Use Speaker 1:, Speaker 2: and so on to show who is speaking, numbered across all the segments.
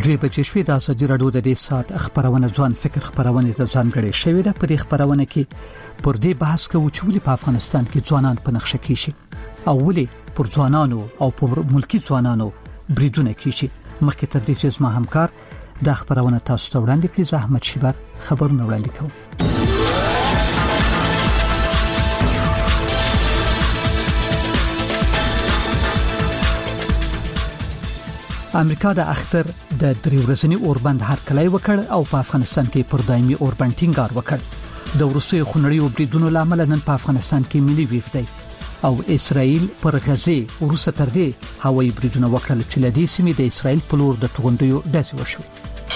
Speaker 1: دوی بچی شوی د ازادي رادیو د دې سات خبرونه ځوان فکر خبرونه ته ځانګړي شوی ده. په دې خبرونه کې پر دې بحث کوو چې ولې په افغانستان کې ځوانان په نقشه کې شي او ولې پر ځوانانو او پر ملکی ځوانانو بریدونه کیږي. مخکې تر دې چې زما همکار د خبرونه تاسو ته وړاندې کړي، زه احمد شیبر خبرونه وړاندې کوم. امریکا د اختر د 3 ورځنی اوربند هرکلی وکړ او په افغانستان کې پر دایمي اوربند ټینګار وکړ. د وروستیو خونړیو بریدونو لامل نن په افغانستان کې ملي ویښ دی او اسرائیل پر غزه وروسته تر دې هوایي بریدونه وکړل چې له دې سیمې د اسرائیل په لور د توغندیو ډزې وشوې.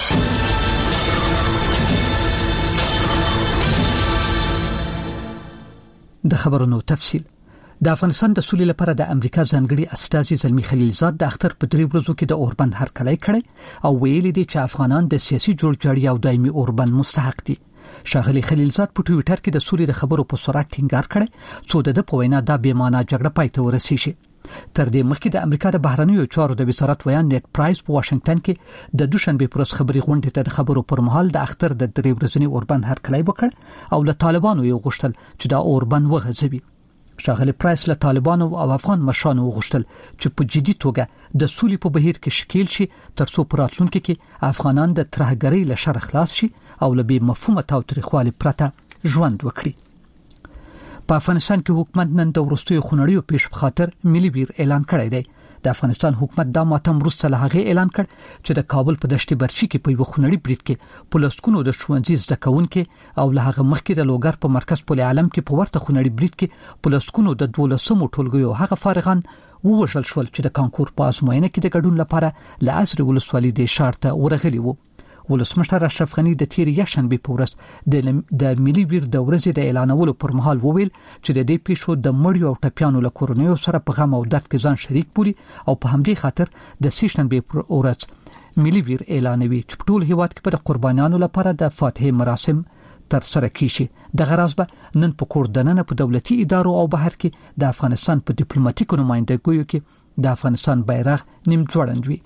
Speaker 1: د خبرونو تفصیل. د افغانستان د سولې لپاره د امریکا ځانګړي استازي زلمی خلیلزاد د اختر په 3 ورځو کې د اوربند هرکلی کړی او ویلي دی چې افغانان د سیاسي جوړجاړي او دایمي اوربند مستحق دي. شاغلی خلیلزاد په ټوئیټر کې د سولې د خبرو په سرعت ټینګار کړی څو د په وینا د بې معنا جګړه پای ته ورسیږي. تر دې مخکې د امریکا د بهرنیو چارو د وزارت ویان نیټ پرایس په واشنگټن کې د دوشنبه پر ورځ خبري غونډې ته د خبرو پر مهال د اختر د 3 ورځنی اوربند هرکلی وکړ او له طالبانو یې غوښتل چې دا اوربند وغځوي. شاغلی پرایس له طالبانو او افغان مشرانو وغوښتل چې په جدي توګه د سولې په بهیر کې شکیل شي ترڅو په راتلونکي کې افغانان د ترهګرۍ له شر خلاص شي او له بې مفهومه تاوتریخوالي پرته ژوند وکړي. په افغانستان کې حکومت نن د وروستیو خونړیو پیښ په خاطر ملي ویر اعلان کړی دی. د افغانستان حکومت دا ماته وروسته له هغه اعلان کړ چې د کابل په دشت برچی کې په یو خونړی برید کې پولیسکونو د ښوونځي زده کوونکو او له هغه مخکې د لوګر په مرکز پل عالم کې په ورته خونړی برید کې پولیسکونو د 12 ټولګیو هغه فارغان ووژل شول چې د کانکور په ازموینه کې د ګډون لپاره له عصر ولسوالۍ د شارته ورغلي وو. ولسمشر اشرف غنی د تیر یکشنبه په ورځ د ملي ویر د ورځې د اعلانولو پر مهال وویل چې د دې پیښو د مړیو او ټپیانو له کورنیو سره په غم او درد کې ځان شریک بولي او په همدې خاطر د سیشنبه پر ورځ ملي ویر اعلانوي چې په ټول هیواد کې پر قربانیانو لپاره د فاتحه مراسم تر سره کیږي. د غراز به نن په کوردننه په دولتي ادارو او بهر کې د افغانستان په ډیپلوماټیکو نمائندګیو کې د افغانستان بیرغ نیم ځوړند وي.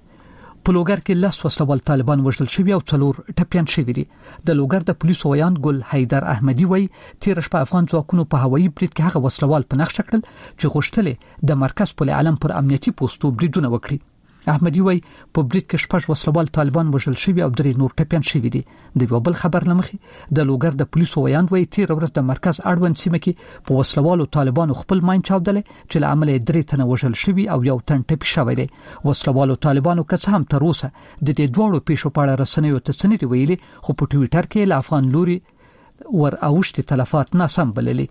Speaker 1: په لوګر کې لاس وسلوال طالبان وژل شوی او 4 ټپيان شوی دي. د لوګر د پولیسو ویان ګل حیدر احمدی وای تیر شپه افغان ځواکونو په هوایي برید کې هغه وسلوال په نقش کړل چې غوښتل د مرکز پل عالم پر امنیتي پوسټو بریدونه وکړي. احمدی وای په برید کې 6 وسلوال طالبان وژل شوی او 3 نور ټپيان شوی دي. د یو بل خبر لمخې د لوګر د پولیسو ویان وای تیر ورځ د مرکز اړوند سیمه کې په وسلوالو طالبانو خپل ماین چاودل چې له عمله 3 تنه وژل شوی او یو تن ټپي شوی دی. وسلوالو طالبانو که څه هم تر اوسه د دې دوړو پیښو په اړه رسنیو ته څه نه ویلي، خو په ټوئیټر کې له افغان لوري ور اوښتي تلفات ناسم بللي.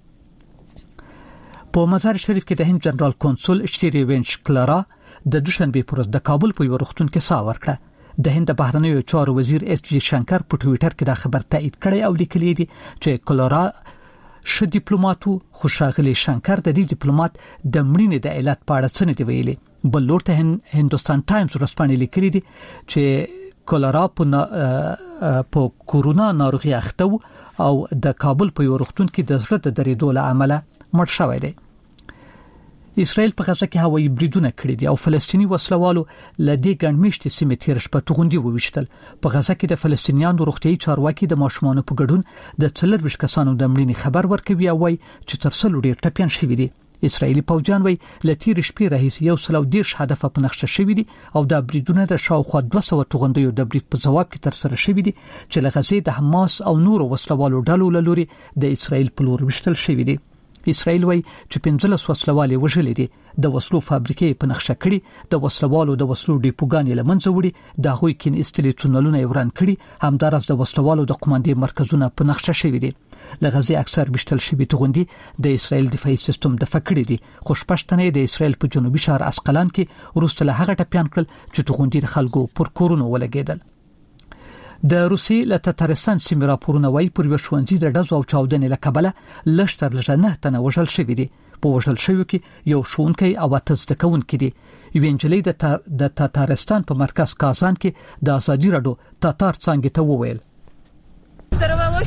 Speaker 1: په مزار شریف کې د هند جنرال کونسل اشتری وینش کلارا د دوشنبه پر ورځ د کابل په یو روغتون کې سا ورکړه. د هند بهرنیو چارو وزیر اس جی شنکر په ټوئیټر کې دا خبر تایید کړی او لیکلی دی چې کلارا ش ډیپلوماټو خوشاغلی شنکر د دې ډیپلوماټ د مړینې د علت په اړه څه نه دی ویلي. بل لورته هندوستان ټایمز ورسپانې لیکلی دی چې کلارا په کورونا ناروغي اخته او د کابل په یو روغتون کې د زړه د درېدو له امله مړ شوی دی. اسرائیل په غزه کې هوایي بریدونه کړي دي او فلسطینی وسلوالو لدې ګڼمشتي سیمه تیر شپه توغندي وویشتل. په غزه کې د فلسطینیانو روغتيایي چارواکي د ماشومانو په ګډون د 4 کسانو د مړینې خبر ورکوي او وايي چې تر څلو ډیر ټپيان شوي دي. اسرائیلي پوځیان وايي لتیر شپې راهیسې 110 هدف په نقشه شوي دي او د بریدونو د شاوخوا 200 توغندیو د برید په جواب کې تر سره شوي دي چې له غزې د حماس او نورو وسلوالو ډلو لوري د اسرائیل په لور وشتل شوي دي. اسرائیل وايي چې 15 وسلوال وژلې دي، د وسلو فابریکې په نقشه کړي، د وسلوالو د وسلو ډیپوګانې لمنځه وړي، د هغوی کین استلې تونلونه وران کړي، همدارس د وسلوالو د قوماندې مرکزونه په نقشه شوي دي. لغزي اکثر بشتل شوی توغندي د اسرائیل دفاعي سیستم د فکړې دي، خو شپشتنه د اسرائیل په جنوبي شهر اسقلان کې ورسته له هغه ټپيان کړل چې توغندي د خلکو پر کورونو ولګیدل. د روسي له تتارستان سیمې راپورونه وايي پر وښوونځي د ډزو او چاودنې له کبله لشتر لژنه تنه وژل شوی دي. په وژل شوی کې یو ښوونکی او تزده کوونکی دي. یو انجلۍ د تتارستان په مرکز کازان کې د ازادي رادیو تاتار څنګه ته وویل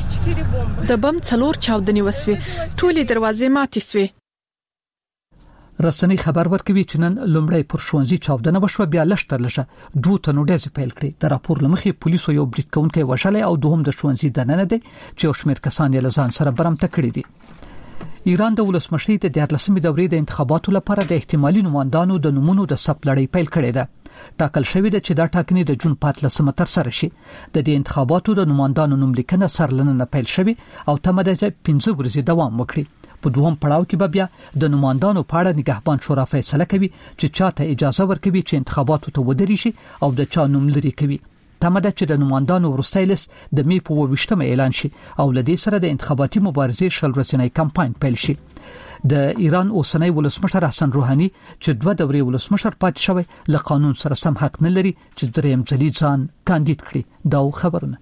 Speaker 2: د بم 4 چاودنې وسوي، ټولې دروازې ماتې شوې.
Speaker 1: رسنۍ خبر ورکوي چې نن لومړی پر ښوونځي چاودنه وشوه، بیا لښتر لشه 2 تنو ډزې پیل کړې. د راپور لمخې پولیسو یو برید کوونکی وژلی او دوهم د ښوونځي دننه دی چې یو شمېر کسان یې له ځان سره برمته کړي دي. ایران د ولسمشرۍ د 14مې دورې د انتخاباتو لپاره د احتمالي نمائندانو د نومونو د ثبت لړۍ پیل کړې ده. ټاکل شوې ده چې دا ټاکنې د جون 15 تر سره شي. د دې انتخاباتو د نمائندانو نوملیکنه سرلنه پیل شوې او تمه ده چې 15 ورځې دوام وکړي. په دوهم پړاو کې به بیا د نمائندانو په اړه نگهبان شورا فیصله کوي چې چاته اجازه ورکوي چې انتخاباتو ته ودرېږي شي او د چا نوم لري کوي. تمه ده چې د نمائندانو وروستۍ لیست د می په 28مه اعلان شي او لدې سره د انتخاباتي مبارزې شلورسنۍ کمپاین پیل شي. د ایران اوسنی ولسمشر حسن روحاني چې 2 دورې ولسمشر پاتې شوی له قانون سره سم حق نه لري چې دریم ځلې ځان کاندید کړي. دا خبرونه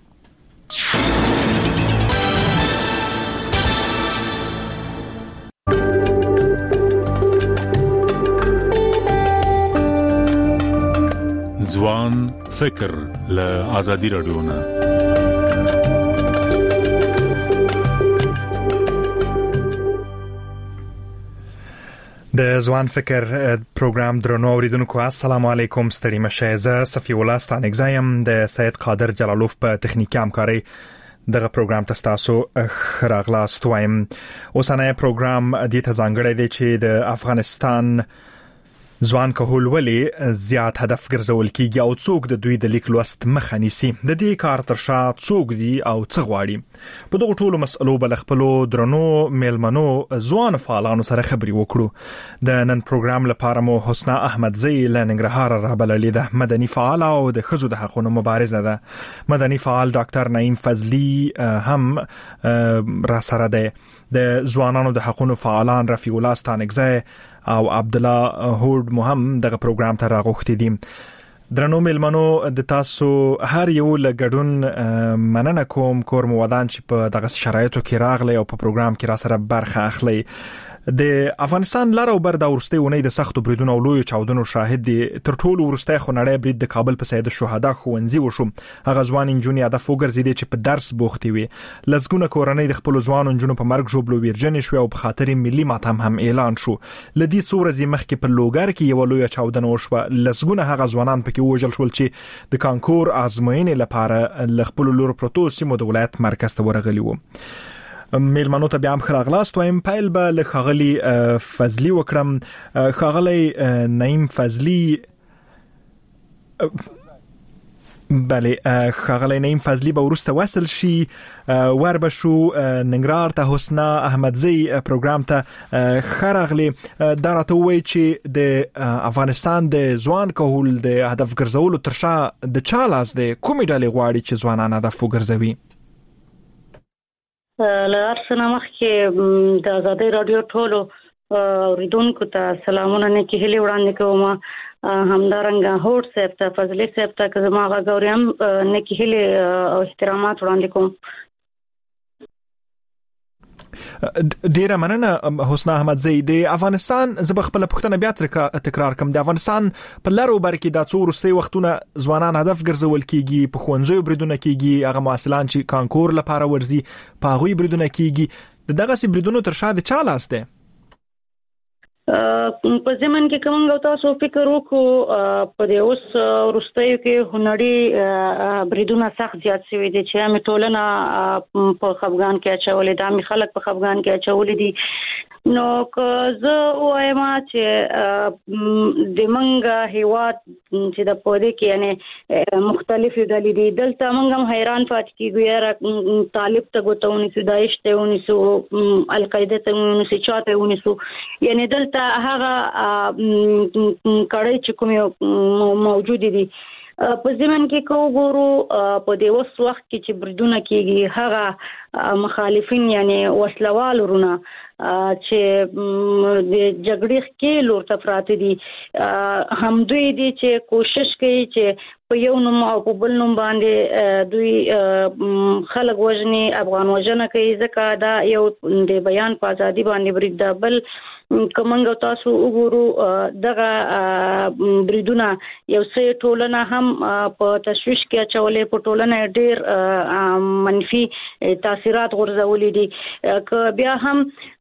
Speaker 2: ځوان فکر له آزادي رادیو نه.
Speaker 3: د ځوان فکر پروګرام درنو اوریدونکو السلام علیکم. ستړي مشه. زه صفی الله ستانګزایم د سید قادر جلالوف په تخنیکی همکاري دغه پروګرام تاسو خراغلاست وایم. اوسنۍ پروګرام د ته ځانګړی دی چې د افغانستان ځوان کهول ولی زیات هدف ګرځول کیږي او څوک د دوی د لیک لوست مخه نیسي. د دې کار تر شا څوک دی او څه غواړي. په دغه ټولو مسئلو بل خپلو درنو میلمنو ځوان فعالانو سره خبري وکړو. د نن پروګرام لپاره مو حسنا احمدزی له ننګرهار رابللې ده. مدني فعال او د ښځو د حقوقو مبارزه ده. مدني فعال ډاکټر نعیم فضلی هم را سره ده. د ځوانانو د حقوقو فعالان رفیع الله ستانګزی او عبد الله هود مهم دغه پروګرام ته راغوښتي دي. درنو میلمنو د تاسو هر یو لګډون مننه کوم. کور مو ودان چې په دغه شرایطو کې راغلی او په پروګرام کې را سره برخه اخلي. د افغانستان لار او بر د ورستي ونې د سختو بریدونو او لوی چاودنو شاهد دي. تر ټولو ورسته خونړی برید د کابل په سید الشهدا ښوونځي وشو. هغه ځوان انجونی هدف وګرځیدي چې په درس بوختي وي. لږګونه کورنۍ د خپل ځوان انجونو په مرګ جوړلو ویرجن شو او په خاطر ملي ماتم هم اعلان شو. لدی څورزي مخکې په لوګر کې یو لوی چاودنه وشو. لږګونه هغه ځوانان پکې وژل شول چې د کانکور ازموینې لپاره خپل لور پروتو سیمو د ولایت مرکز ته ورغلي وو. میلمنو ته بیا هم خراغلاست وایم. پیل به له ښاغلي فضلی وکړم. ښاغلی نعیم فضلی بله ښاغلی نعیم فضلی به وروسته وصل شي. وربشو ننګرهار ته حسنا احمدزی پروګرام ته خراغلی. دا راته وایي چې د افغانستان د ځوان کهول د هدف ګرځولو تر شا د چا لاس دی؟ کومې ډلې غواړي چې ځوانان هدف وګرځوي؟
Speaker 4: لارسنه مخکې د آزادۍ رادیو ټولو اوریدونکو ته سلامونه نه کې هلي وړاندې کوم. همدارنګه هوټ صاحب ته فضلی صاحب ته که زما غوړم نه کې هلي او احترامات وړاندې کوم.
Speaker 3: ډیره مننه حسنا احمدزی. د افغانستان زبخ په پښتنه بیا تکرار کوم. د افغانستان په لارو برکې د څو ورستي وختونه ځوانان هدف ګرځول کیږي. په خوندزو بریدونه کیږي. هغه مؤسسان چې کانکور لپاره ورزي په غوي بریدونه کیږي. دغه سي بریدونو تر شا د چا لاس دی؟
Speaker 4: په زمن کې کوم تاسو فکر وکړو په دې اوس ورستیو کې هنري بریدونه سخت زیات شوي دي چې هم ټولنه په خفګان کې اچولې ده. هم خلک په خفګان کې اچولې دي. نو که زه وایم چې د منګه هیواد چې د پوهې کې یعنی مختلفې ډلې دي. دلته موږ هم حیران پاتې کیږو یاره طالب ته ګوتونی سو داعش ته ونی سو القاعده ته ونی سو چاته ونی سو یعنی دلته هغه کړي چې کوم موجود دي. په زمن کې کو ګورو په دې وس وخت کې چې بریدونه کیږي هغه مخالفین یعنی وسلوال ورونه چې د جګړې کې لور ته پراته دي هم دوی دي چې کوشش کوي چې په یو نوم او په بل نوم باندې دوی خلک وژني افغان وژنه کوي ځکه دا یو د بیان په ازادي باندې برید ده. بل کومنګ تاسو وګورو دغه بریدونه یو څه ټولنه هم په تشویش کې اچولې په ټولنه ډېر منفي تاثیرات غورځولې دي که بیا هم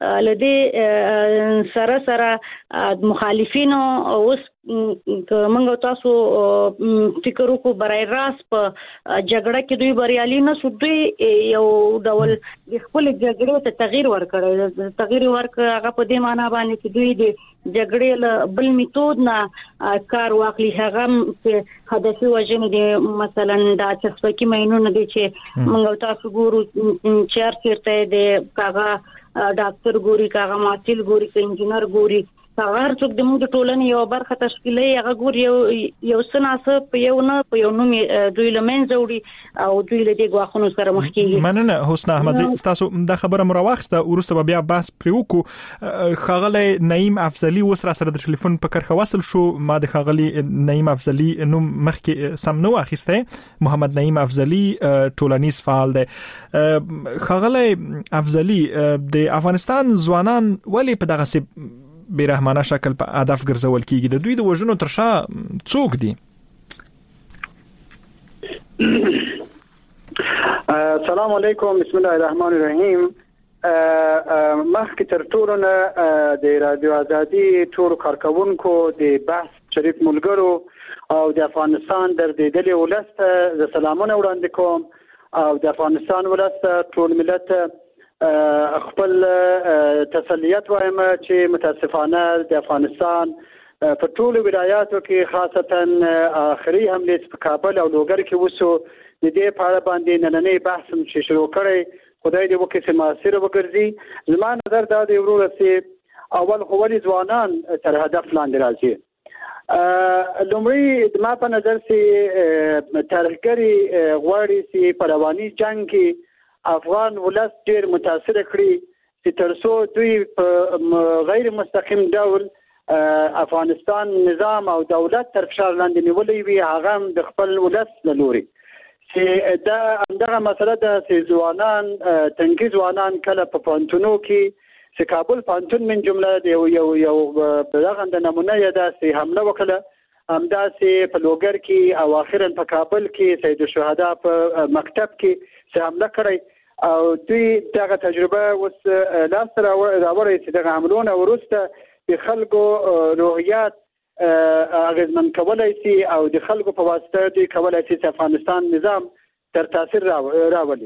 Speaker 4: لدې سره مخالفینو اوس کومنګ تاسو فکر وکړو برای راست په جګړه کې دوی بریالي نه شو دوی یو ډول خپل جګړې ته تغییر ورکړ هغه په دې معنی باندې چې دوی د جګړې له بل میتود نه کار واخلي هغه په هدفي وژنې دي مثلا د چسپکی مینونه دي چې موږ تاسو ګورو چیرته د کاغه ډاکټر ګوري کاغه ماستل ګوري ک انجینر ګوري هر څوک د موږ ټولنې یو برخه تشکیلي هغه ګور یو سناسه په یو نوم دوی لمن جوړي او دوی له دې غواخونو سره مخ کیږي.
Speaker 3: مننه حسن احمدزی تاسو د خبره مروخسته ورسته بیا بحث پریوکو خغلی نعیم افضلی وسره سره د ټلیفون په کرخه وصل شو ما د خغلی نعیم افضلی نو مخکې سم نو اخیسته محمد نعیم افضلی ټولنیز فعال دی. خغلی افضلی د افغانستان ځوانان ولی په دغه بیرحمانه شکل په هدف ګرځول کیږي د دوی د وژنو تر شا څوک دي؟
Speaker 5: السلام علیکم بسم الله الرحمن الرحیم. مخکې تر ټولو نه د رادیو ازادي ټول کارکونکو د بحث شریک ملګرو او د افغانستان در دیدلې ولست ز سلامونه وړاندې کوم او د افغانستان ولست ټول ملت خپل تسلیت وایم چې متاسفانه د افغانستان په ټولو ولایاتو کې خاصتا اخري حمله په کابل او لوګر کې وسو د دې په اړه باندې نننې بحث چې شروع کړي خدای دې وکړي چې موثر وګرځي. زما نظر دا دی ورور چې اول خو ولې ځوانان تر هدف لاندې راځي. لومړی ما په نظر چې ترهګری غواړي چې په رواني جنگ کې افغان ولس ډیر متاثر کړي چې ترڅو دوی په غیر مستقیم ډول افغانستان نظام او دولت تر فشار لاندې نیولې وي هغه د خپل ولس لوري چې دا همدغه مسله ده چې ځوانان تنګي ځوانان کله په پانتونو کې چې کابل پانتون من جمله یو دغه د نمونه ده چې حمله وکړه همداسې په لوګر کې او اخیرا په کابل کې سید الشهدا په مکتب کې چې حمله کړی او دوی دغه تجربه وس لاس راوړی چې دغه عملونه ورسته د خلکو روحیات اغیزمن کولای شي او د خلکو په واسطه دوی کولای شي چې افغانستان نظام تر تاثیر راولي.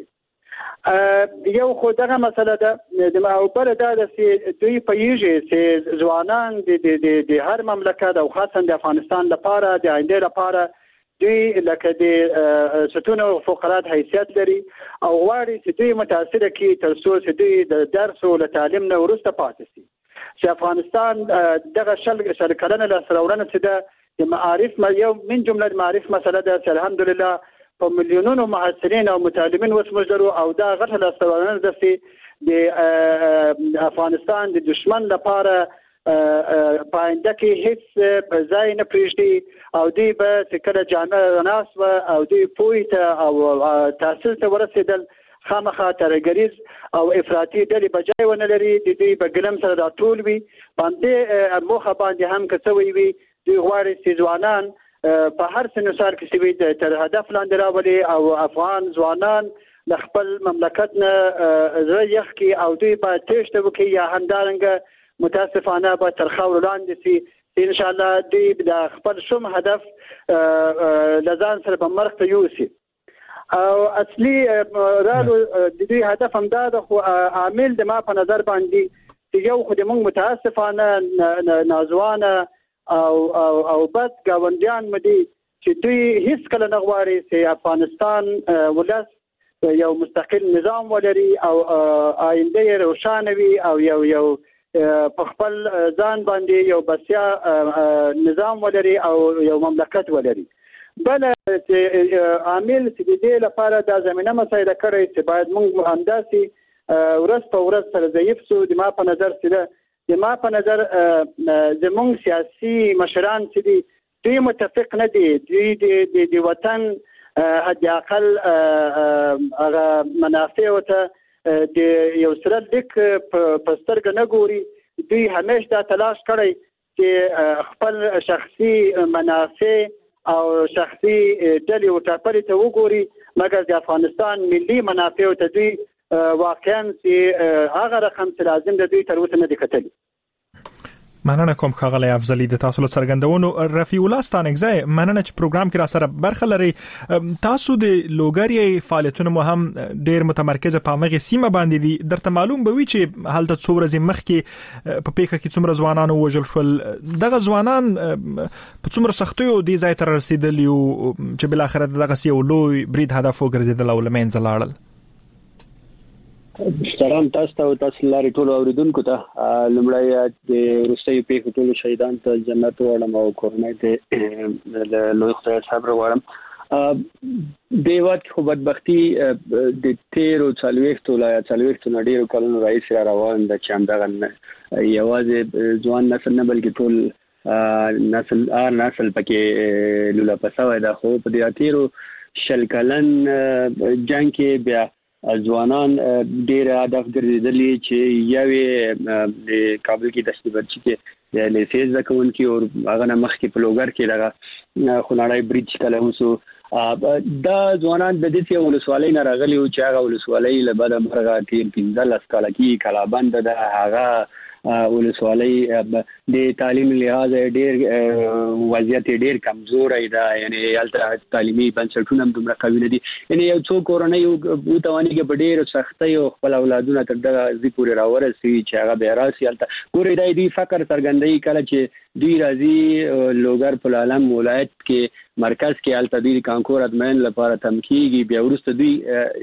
Speaker 5: یو خو دغه مسله ده د معوبر ده چې دوی په یوه چې ځوانان د هر مملکت او خاصه د افغانستان لپاره د آینده لپاره دوی لکه د ستونو فقرات حیثیت لري او غواړي چې دوی متاثر کړي تر څو چې دوی د درس او تعلیم نه ورسته پاتې شي. چې افغانستان دغه شل کلنه له سرورنه چې د معارف یو من جمله معارف مسله ده چې الحمدلله په میلیونونو محصلین او متعلمین وسمجرو او دا غټه له سرورنه ده چې د افغانستان د دشمن لپاره پاینده کې هیڅ ځای نه پریږدي او دوی به کله جامعه ناس او دوی پوهه او تحصیل ته ورسېدل خامخا ترګریز او افراطي ډلې بجای ونه لري د دوی په ګلم سره راټول وي باندې موخه باندې هم کڅوي وي دوی غواړي چې ځوانان په هر سنوسار کې سوي تر هدف لاندې راولي او افغان ځوانان د خپل مملکت نه زړه یخ کې او دوی په تېشته وکړي یا همدارنګه متاسفانه به تر خاور لاندې سي ان شاء الله دوی د خپل شوم هدف لزان سره په مرخ ته یوسي او اصلي رالو د دوی هدف هم دا خو عامل د ما په نظر باندې یو خو د موږ متاسفانه نازوانه او بد گاونډیان مدي چې دوی هیڅ کله نه غواړي چې افغانستان ولس یو مستقل نظام ولري او آینده روښانه وي او یو په خپل ځان باندې یو بسیا نظام ولري او یو مملکت ولري. بل عامل چې د دې لپاره د زمينه مسایده کړی چې باید موږ همداسي ورځ په ورځ سره ضعیف سو د ما په نظر زموږ سیاسي مشران چې دي دوی متفق نه دي. دوی د وطن حد اقل هغه منافع ته د یو سره لیک په سترګه نه ګوري. دوی همیشه دا تلاش کړی چې خپل شخصي منافع او شخصي ډلې او ټاپلې ته وګوري، مګر د افغانستان ملي منافع ته دوی واقعا چې هغه رقم چې لازم د دوی تر اوسه نه دي کتلي.
Speaker 3: مننه کوم ښاغلی افضلي د تاسو له څرګندونو. رفیع الله ستانکزی، مننه چې پروګرام کې را سره برخه لري. تاسو د لوګری فعالیتونو مو هم ډیر متمرکز په مغه سیمه باندې دي. درته معلوم به وي چې هلته څو ورځې مخکې په پیښه کې څومره ځوانان وژل شول. دغه ځوانان په څومره سختیو د ځای ته رسیدلی او چې بل اخر دغه یو لوی برید هدف وګرځیدل او لمنځه لاړل.
Speaker 6: سلام تاسو ته او تاسو لاري ټول اوریدونکو ته. لمړی د روسي پیښو ټول شهیدان ته جنت وړم او کورنۍ ته لوی خدای صبر وړم. د وخت خو بدبختی د 13 نډیرو کلونو رئیس را روان د چم دغه یوازې ځوان نسل نه بلکې ټول نسل پکې لولا پسوي دا خو په دې اتیرو شل کلن جنگ کې بیا ځوانان ډېر هدف ګرځېدلي چې یوې د کابل کې د استبرچي کې لیسیز کوونکی او هغه نه مخکې په لوګر کې دغه خناړای بریج کله وسو. دا ځوانان د دې ولسوالۍ نه راغلي او چې هغه ولسوالۍ له بعد مرغه تیر 15 کال کې کلابند د هغه ولسوالۍ د تعلیم لحاظ ډیر وضعیت ډیر کمزورې ده. یعنی الته تعلیمي بنسټونه هم دومره قوي نه دي. یعنی یو څو کورنۍ یو تواني کې په ډیر سختۍ او خپل اولادونه تر دغه ځي پورې راورسي چې هغه به راسي. الته ګورې دای دی فقر څرګندوي کله چې دوی راځي لوګر په عالم ولایت کې مرکز کې الته دوی کانکور ادمن لپاره تمکیږي. بیا ورسته دوی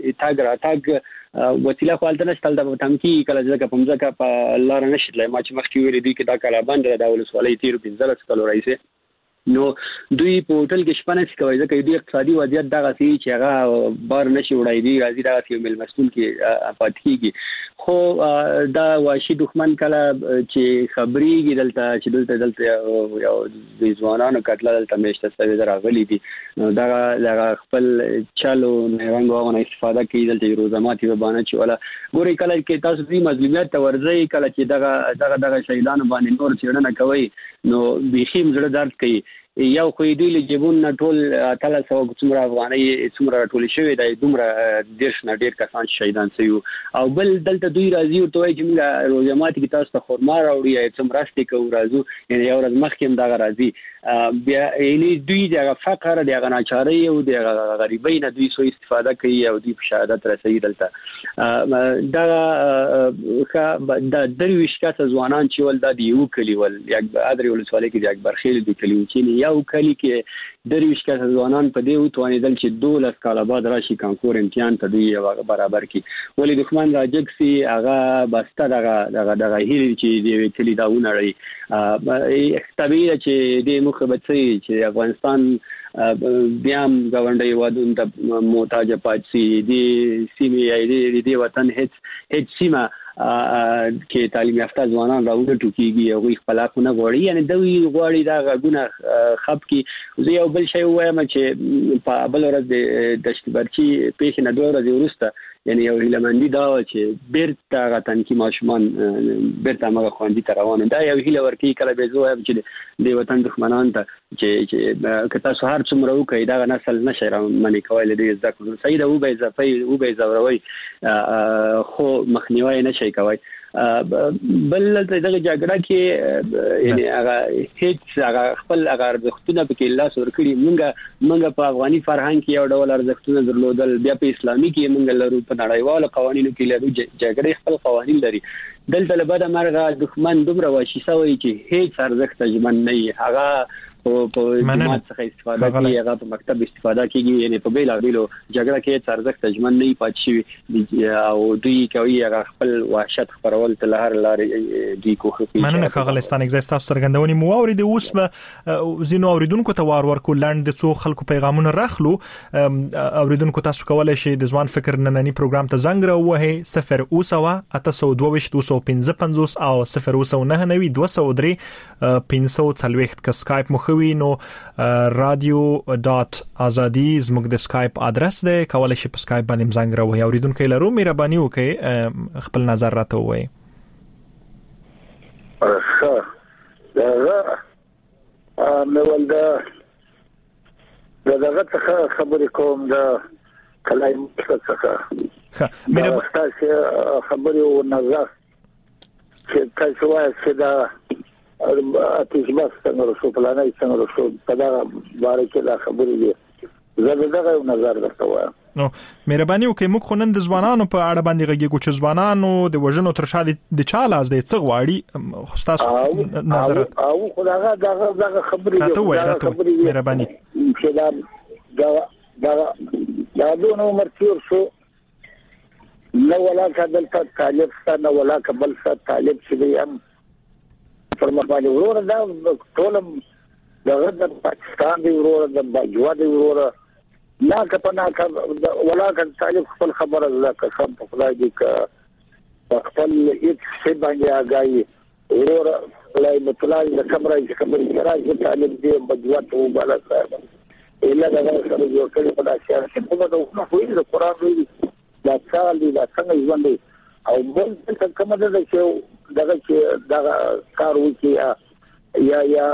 Speaker 6: تاګ وسیله خو الته نشته د تمکی کله ځکه په مځکه په لار نشي ما چې مخکې ویل دي کې دا کلا باندې د ولسوالۍ 13 کلو رئیس نو دوی په هوټل کې شپه نه کوي ځکه دوی اقتصادي وضعیت دغه سي چې هغه بار نشي وړای دی راځي دا چې مل مسئول کې پاتېږي. خو دا واشي دښمن کله چې خبريږي دلته یو د ځوانانو کتل دلته مشته سوي راغلي دي دا خپل چالو نه رنګونه استفاده کوي دلته روزماتي وبانه چې ولا ګوري کله کې تاسو دې مظلومیت ته ورځي کله چې دغه شهیدانو باندې نور چیرنه کوي نو بيخیم زړه درد کوي. یو خو دوی له جيبون نه ټول 300 څومره افغاني څومره ټول شوی دی دومره ډیر کسان شهیدان شوی او بل دلته دوی راځي او توای چې موږ روزماتي کې تاسو ته خورما راوړي چې مرستې کوو راځو یعنی یو ورځ مخکې دا راځي بیا یعنی دوی د فقر د غناچاري او د غریبۍ نه دوی سو استفاده کوي او دوی په شهادت رسي دلته دا د درویش کس ځوانان چې ول د یو کلیول یک ادري ولسوالۍ کې د اکبر خیل د کلیو چې یو کلی کې درویش کس ځوانان په دې وتوانیدل چې 12 کال بعد راشي کانکور امتحان ته دوی برابر کی ولې دښمن راجکسي هغه بسته دغه هیل چې د کلی داونه لري طبيعي چې د مخبتي چې افغانستان بیام غونډي وادون ته محتاج پاتې دي سیمه دی وطن هیڅ سیمه کې تعلیم یافته ځوانان راوړل ټوکيږي او خپل حقونه غواړي یعنی دوی غواړي دا غونه خپ کې زه یو بل شی وایم چې په بل ورځ د دشتبرچی پیښ نه 2 ورځې وروسته یعنی یو هیلمندي دا چې بیرته غتن کې ماشومان بیرته موږ خواندي تر روان دا یو هیله ورکی کله به زه وایم چې د وطن دښمنان ته چې کته سو هر څومره وکي دا نسل نشي رامنې کولای دی ځکه سید او به اضافي او به زوروي خو مخنیوي نشي کوي بل دغه جګړه کې یعنی هغه هیڅ خپل هغه ارزښتونه په کې الله سور کړی مونږ په افغاني فرهنګ کې یو ډول ارزښتونه درلودل بیا په اسلامي کې مونږ لرو په نړیوالو قوانینو کې لرو جګړه خپل قوانین لري دلته له بعد مرغه دښمن دومره واشي سوی چې هیڅ ارزښت ژمن نه هغه په جماعت څخه استفاده کوي هغه په مکتب استفاده کوي یعنی په بیلابیلو جګړه کې ارزښت ژمن نه پاتې شي او دوی کوي هغه خپل وحشت خبرول ته لهر لارې دوی کوخه
Speaker 3: مننه خغلستان اگزاستاسو څرګندونې مو اورید اوس به زینو اوریدونکو ته ورکو لاند د څو خلکو پیغامونه راخلو اوریدونکو تاسو کولای شئ د ځوان فکر نننی پروګرام ته زنګ راوهي 0 او 0 550 او 0 9 203 540 ک سکایپ مخ خوخوي نو radio.azadi زموږ د سکایپ ادرس دی، کولای شئ په سکایپ باندې زنګ راوړئ. اوریدونکو لرو مهرباني وکړئ خپل نظر راته ووایئ.
Speaker 7: مې ولدا دغه خبرې کوم د کلای څخه مهرباني تاسو خبرې او نظر چې تاسو وایي چې دا اتیش بس څنګه شو پلانای څنګه شو په دا باره کې دا خبرې دي زه دغه نظر درته وایم.
Speaker 3: نو مهرباني وکړئ موږ خو نن د ځوانانو په اړه باندې غږیږو چې ځوانانو د وژنو تر شا د چا لاس دی، څه غواړي خو تاسو نظر
Speaker 7: او خدای دغه خبرې
Speaker 3: راته مهرباني
Speaker 7: چې دا دونه عمر تیر شو نو ولا کدل طالب ستنه ولا قبل ست طالب چې هم فرمایي ورور دا ټولم دغه د پاکستان دی ورور د باجوا دی ورور لا کپنا ولا کن طالب خپل خبره زړه قسم په خدای دی ک خپل هیڅ څه باندې آگاهي ورور لای مطلع د کمره چې خبرې راځي طالب دی باجوا ته وباله صاحب اله دا سره یو کلی په داسې په موږ نو خو د قران دی دا څال دی دا څنګه ژوند دی او بل څه کومه ده چې دغه کار وکي یا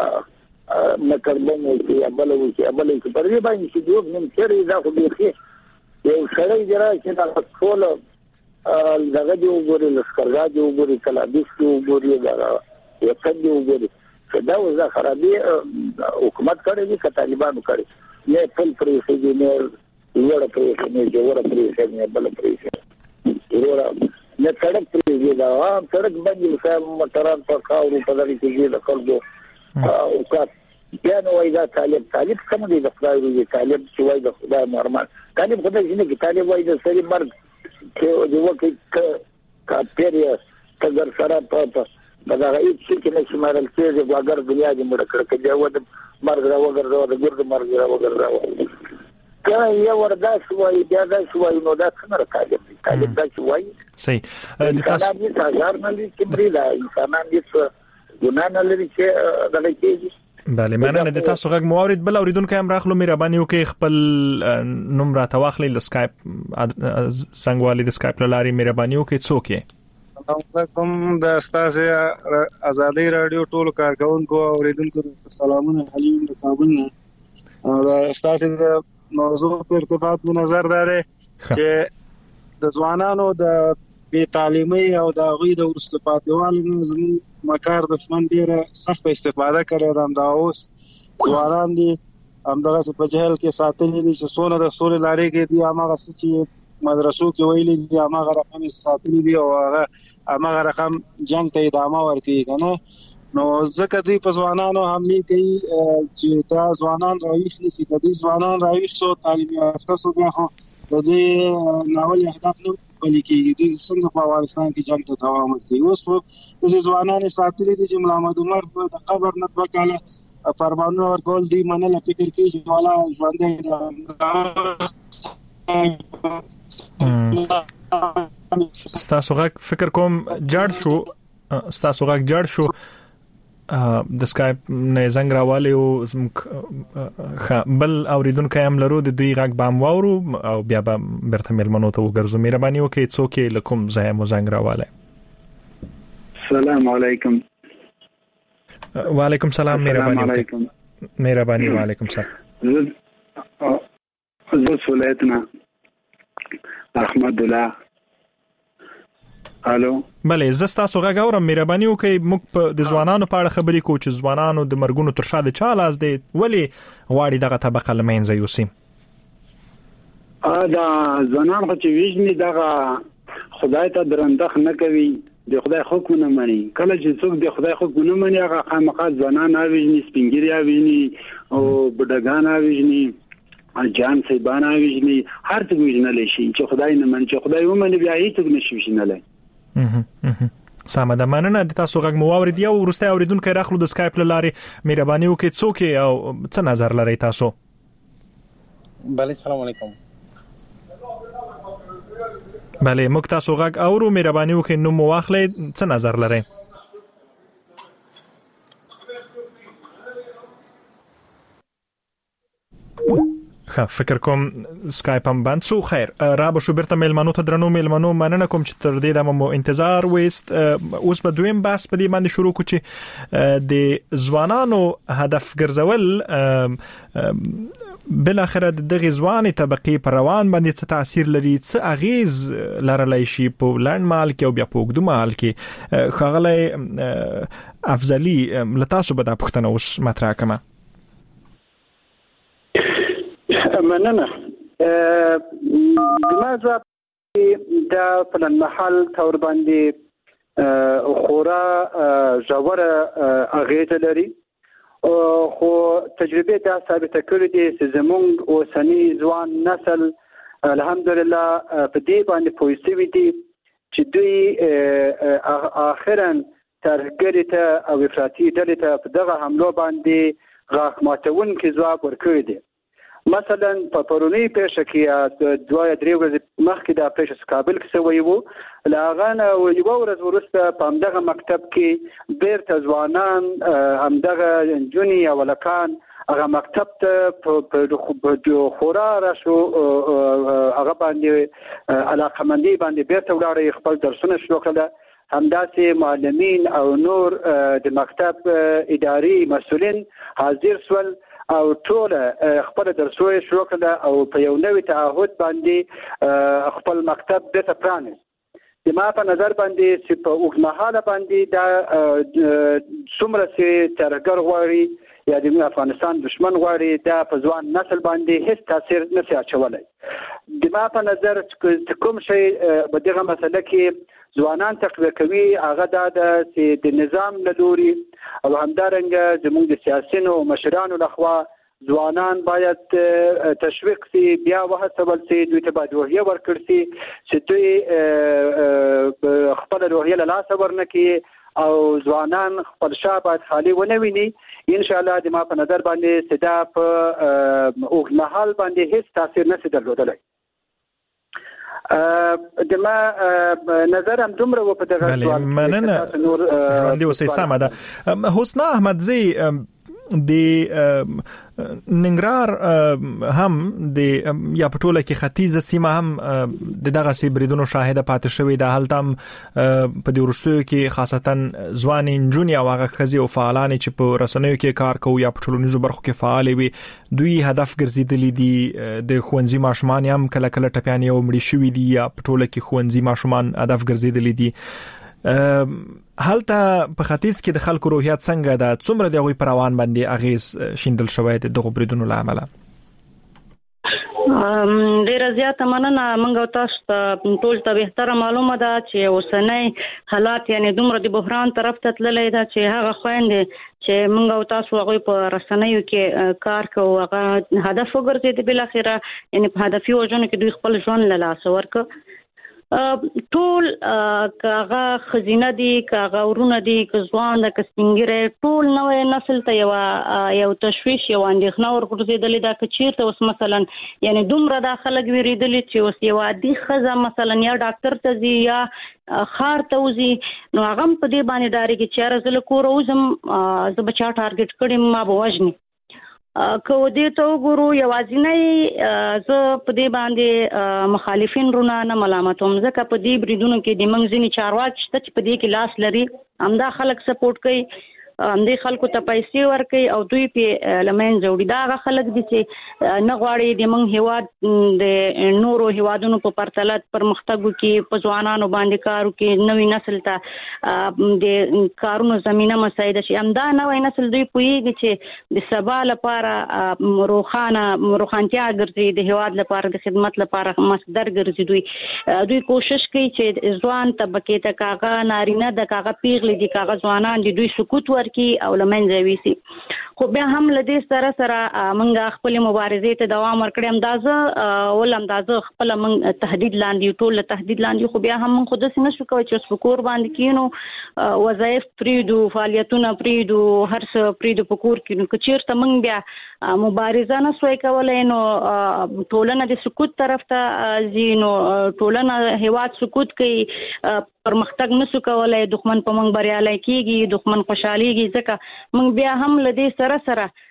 Speaker 7: مکربم وکي بل چې پر دې باندې چې یو نیم چیرې دا خو دی یو سړی جرا چې دا ټول دغه دی وګوري لسکرګا دی وګوري کلابیس دی وګوري دا یو څه دی وګوري چې دا وځه خرابې حکومت کړي دي که طالبانو کړي نه خپل پریسي دي نه وړ پریسي نه جوړ پریسي نه بل پریسي ورور نه سړک پریسي دا عام سړک باندې مثال موټران په کاورو په دغه کې د خلکو او کا بیا نو وای دا طالب کوم دی د خدای دی طالب چې وای د خدای نورمال طالب خدای چې نه طالب وای د سړي مرګ چې د وخت کا پیریه تګر سره په دا هیڅ چې نه شمارل کېږي واګر دنیا دې مړ کړ کې دا ود مرګ را وګرځاو د ګرد مرګ را وګرځاو کله یو وردا شوی بیا دا شوی نو دا څنګه طالب دا شوی
Speaker 3: صحیح
Speaker 7: د تاسو نه ځار نه لري چې بری دا انسانان دې ګنا نه لري چې دغه کېږي.
Speaker 3: بله مننه د تاسو غږ مورید بل اوریدونکو هم راخلو مهرباني وکړئ خپل نوم راته واخلئ د سکایپ څنګه د سکایپ لاري مهرباني وکړئ څوک یې؟
Speaker 8: السلام علیکم د استاد ازادي رادیو ټول کارکونکو اوریدونکو سلامونه حلیم د کابل نه او د استاد موضوع په ارتباط په نظر داره چې د ځوانانو د بې تعلیمي او د غوی د ورسته پاتېوالي زمون مکار دښمن ډیره سخت استفاده کړي دا اوس ځوانان دي همدغه په جهل کې ساتلي دي چې سونه د سوري لارې کې دي هغه چې مدرسو کې ویلي دي هغه رقم ساتلي دي او هغه رقم جنگ ته ادامه ورکوي کنه نو ځکه دوی په ځوانانو حمله کوي چې دا ځوانان راويخ نشي کدي ځوانان راويخ شو تعلیم یافته شو بیا خو د دې ناول اهداف نو ولیکيږي دوی څنګه په افغانستان کې جنگ ته دوام ورکوي اوس خو د ځوانانو ساتلي دي چې مولا محمد عمر د قبر نه وکاله فرمانونه ورکول دي منل فکر کوي چې والا ژوند
Speaker 3: ستاسو غږ فکر کوم جړ شو د سکایپ نه زنګ راواله او بل اوریدونکو هم لرو د دوی غږ بام واورو او بیا به برته ملمنو ته وګرځو مهرباني وکړئ څوک لکم زایم زنګ راواله.
Speaker 9: السلام علیکم.
Speaker 3: وعلیکم السلام مهرباني وکړئ. مهرباني وعلیکم السلام.
Speaker 9: زه ولایتنا احمد الله. الو
Speaker 3: بله زه تاسو غږ اورم مهرباني وکړئ موږ په د ځوانانو په اړه خبرې کوو چې ځوانانو د مرګونو تر شا د چا لاس دی ولی غواړي دغه طبقه لمنځه یوسي
Speaker 9: دا ځوانان خو چې ویژني دغه خدای ته درندخ نه کوي د خدای حکم نه مانی کله چې څوک د خدای حکم نه مانی هغه خامخا ځوانان اویژني سپینګری اویژني او بډګان اویژني جان سیبان اویژني هر څه ویژنل شي چې خدای نه مانی چې خدای ومني بیا هیڅ نشي ویژنل.
Speaker 3: سمه ده مننه د تاسو غږ مو واورید یو ورسته اوریدونکو راخلو د سکایپ لاري مهرباني وکړئ څوک او څه نظر لري تاسو؟
Speaker 10: بله السلام علیکم.
Speaker 3: بله موږ تاسو غږ اورو مهرباني وکړئ نو مو واخلئ څه نظر لري؟ فکر کوم سکایپ هم بند شو. خیر را به شو برته میلمنو ته درنو میلمنو مننه کوم چې تر دې د مو انتظار وست. اوس په دویم بحث په دې باندې شروع کو چې د ځوانانو هدف ګرځول بل اخر د دغه ځواني طبقه پر روان باندې څه تاثیر لري، څه اغیز لرلای شي په لاند مال کې او بیا په وګدو مال کې. خغله افضلی لتاسو به د پښتنه اوس مطرح کما.
Speaker 5: مننه. لماذا دا په محل تور باندې خورا ژوره اغیزه لري، خو تجربه دا ثابته کړې دي چې زموږ اوسنی ځوان نسل الحمدلله په دې باندې پوه شوي دي چې دوی اخرا ترهګرۍ ته او افراطي ډلې ته په دغه حملو باندې غاښ ماتونکي ځواب ورکړی دی. مثلا په پرونی پیښه کې 2-3 ورځې مخکې د پیښه کابل کې شوی وو، لاغانه یو ورځ وروسته په همدغه مکتب کې بیرته ځوانان همدغه جونی او لکان هغه مکتب ته په خورا راشو هغه باندې علاقمندي باندې بیرته ولاړ خپل درسونه شروع کړل. همداسې معلمین او نور د مکتب اداري مسؤلین حاضر سول او ټول خپل درسونه شروع کړل او په یو نوې تعهد باندې خپل مکتب بیرته پرانیست. د ما په نظر باندې چې په اوږدمهاله باندې دا څومره چې ترهګر غواړي یا د افغانستان دشمن غواړي دا په ځوان نسل باندې هیڅ تاثیر نه شي اچولی. د ما په نظر کوم شی په دغه مسله کې ځوانان تقویه کوي هغه دا چې د نظام له لوري او همدارنګه زموږ د سیاسيونو مشرانو لخوا ځوانان باید تشویق شي، بیا وهڅول شي، دوی ته باید روحیه ورکړل شي چې دوی خپل روحیه له لاسه ورنکړي او ځوانان خپل شاه باید خالی ونه ویني. ان شاء الله د ما په نظر باندې صدا په اوږدمهال باندې هیڅ تاثیر نه شي درلودلی. د ما نظر هم دومره و په دغه
Speaker 3: سوال. مننه ژوندۍ اوسئ. سمه ده. حسنا احمدزی د ننګرهار هم د یا پټوله کې ختیځه سیمه هم د دغه سي بریدونو شاهده پاتې شوې ده. هلته په دې ورسوي کې خاصتا ځوان انجونی او هغه خزي او فعالان چې په رسنیو کې کار کوي یا په ټولنیزو برخو کې فعال وي دوی هدف ګرځیدلي دي. د خوندزي ماشومان هم کله کله ټپيان یو مړي شوي دي یا پټوله کې خوندزي ماشومان هدف ګرځیدلي دي. هلته په ختیځ کې د خلکو روحیات څنګه ده؟ څومره د غوي پروان باندې اغیز شیندل شوی د دغه بریدونو لامل؟
Speaker 4: ډیر زیات مننه. موږ تاسو ته ټول ته به معلومه ده چې اوسنۍ حالات یعنی دومره د بحران طرف ته تللی ده چې هغه خويندې چې موږ تاسو هغه په رسنیو کې کار کوو هغه هدف وګرځي بل اخره یعنی په هدفي وجنه کې دوی خپل ژوند له لاس ورک. ټول کاغه خزینه دي کاغه ورونه دي کزوان د کسپینګره ټول نوې نسل ته یو تشویش یو اندېښنه ورغورځېدلې ده چې چیرته اوس مثلا یعنی دومره د خلک ویریدلې چې اوس یو عادي خزه مثلا یا ډاکټر ته ځي یا خار ته وځي نو هغه په دې باندې ډاري کې چې راځل کور اوسم زه بچا ټارګټ کړم ما به وژني کو دې ته وګورو یوازینۍ زه په دې باندې مخالفین رونه نه ملامتوم ځکه په دې بریدونو کې د منځني چارواکي شته چې په دې کې لاس لري همدا خلک سپورټ کوي همدې خلکو ته پیسې ورکوي او دوی په لمن جوړي دا هغه خلک دي چې نه غواړي د موږ هیواد د نورو هیوادونو په پرتله پرمختګ وکړي په ځوانانو باندې کار وکړي نوې نسل ته د کارونو زمينه مساعده شي همدا نوې نسل دوی پوهیږي چې د سبا لپاره روخانتیا ګرځي د هیواد لپاره د خدمت لپاره مصدر ګرځي دوی کوشش کوي چې ځوان طبقه ته کاغه نارینه د کاغه پیغلې دي کاغه ځوانان دي دوی سکوت کی او لمنځه ویسي خو بیا هم لدې سره منګه خپل مبارزې ته دوام ورکړم اندازه خپل من تهدید لاندې ټول تهدید لاندې خو بیا هم خود څه نشو کوي چې فکر باندې کینو وظایف پریدو فعالیتونه پریدو هر څه پریدو فکر کینو کچیرته من بیا مبارزه نه سوي کولای نو ټولنه د سکوت طرف ته زینو ټولنه هیواد سکوت کوي پرمختګ نشو کولای دښمن په من بریالي کیږي دښمن خوشحاليږي ځکه من بیا هم لدې سره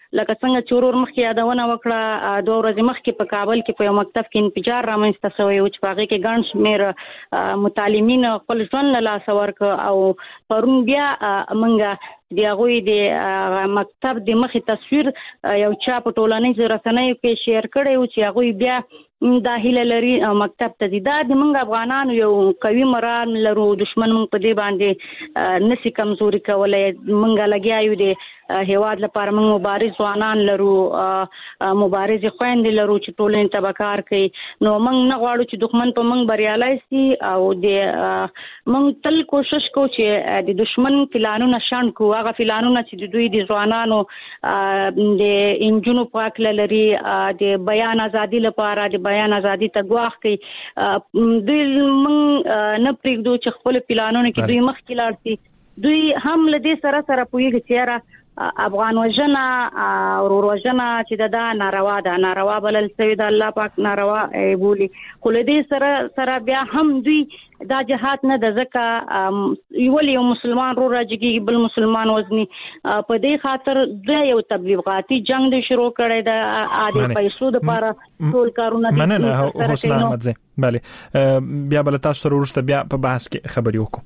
Speaker 4: لکه څنګه چې ورور مخکې یادونه وکړه 2 ورځې مخکې په کابل کې په یو مکتب کې انفجار رامنځته شوی او چې په هغه کې ګڼ شمېر متعلمین خپل ژوند له لاسه ورکړ او پرون بیا منګه د هغوی د مکتب د مخې تصویر یو چا په ټولنیزو رسنیو کې شیر کړی و چې هغوی بیا داخله لري مکتب ته ځي. دا د موږ افغانانو یو قوي مرام لرو، دشمن موږ په دې باندې نسی کمزوري کولای. موږ لګیا یو د هیواد لپاره، موږ مبارز ځوانان لرو، مبارز خويندې لرو چې ټولنې ته کار کوي. نو موږ نه غواړو چې دښمن په موږ بریالي شي او د موږ تل کوشش کوو چې د دشمن پلانونه شنډ کوو، هغه پلانونه چې د دوی د ځوانانو د انجونو پاک لري، د بیان ازادي لپاره د بیان ازادي ته ګواښ کوي. دوی موږ نه پرېږدو چې خپل پلانونه کې دوی مخکې لاړ شي. دوی هم له دې سره پوهیږي چې افغان وژنه ورور وژنه چې دا ناروا بلل شوی د الله پاک ناروا بولی، خو له دې سره بیا هم دوی دا جهاد نه د ځکه یو مسلمان رو راځي بل مسلمان وزني. په دې خاطر د یو تبلیغاتي جنگ دی شروع کړی د عادي پیسو د لپاره ټول کارونه دي.
Speaker 3: مننه حسن احمد زه. بله بیا بل تاسو سره ورسته بیا په بحث کې خبرې وکړو.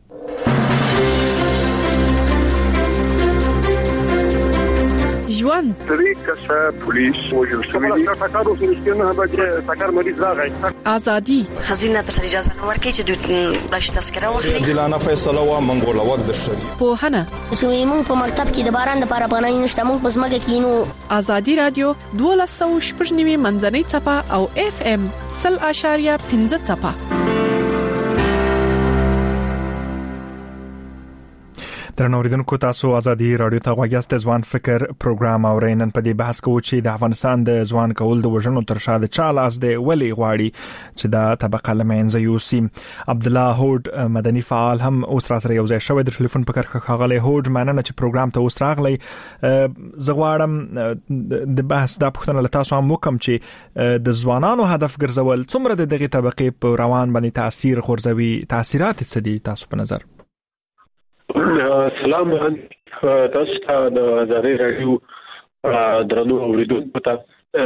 Speaker 11: ژوند
Speaker 12: طریقه پولیس وجل شوی دی تاکارو سرشتنه به تاکار مریض راغی
Speaker 11: ازادي
Speaker 13: خزینه تر اجازه نه ورکړي چې دوی باش تذکره واخلي.
Speaker 14: دلانه فیصله و منګول وخت د شری
Speaker 11: په هنه
Speaker 15: چې موږ په مکتب کې د باران لپاره پناه نشته، موږ په سمګه کې نو
Speaker 11: ازادي رادیو 12.9 منځنۍ چپه او FM 0.15 چپه.
Speaker 3: درنوریدونکو تاسو ازادي رادیو ته غواړئ د ځوان فکر پروګرام اورینن په دې بحث کوو چې د افغانستان د ځوان کول د وژنو تر شا د چا لاس دی، ولې غواړي چې دا طبقه لمنځه یوسي. عبد الله هوډ مدني فعال هم اوس راته یو ځای شوی د ټلیفون په کرخه خاغلی. هوډ مننه چې پروګرام ته اوس راغلی. زه غواړم د بحث د پښتنه له تاسو هم وکم چې د ځوانانو هدف ګرځول څومره د دغه طبقه په روان باندې تاثیر غورځوي، تاثیرات څه دي تاسو په نظر؟
Speaker 16: سلام تاسو ته د ازادي رادیو درنو اوریدونکو ته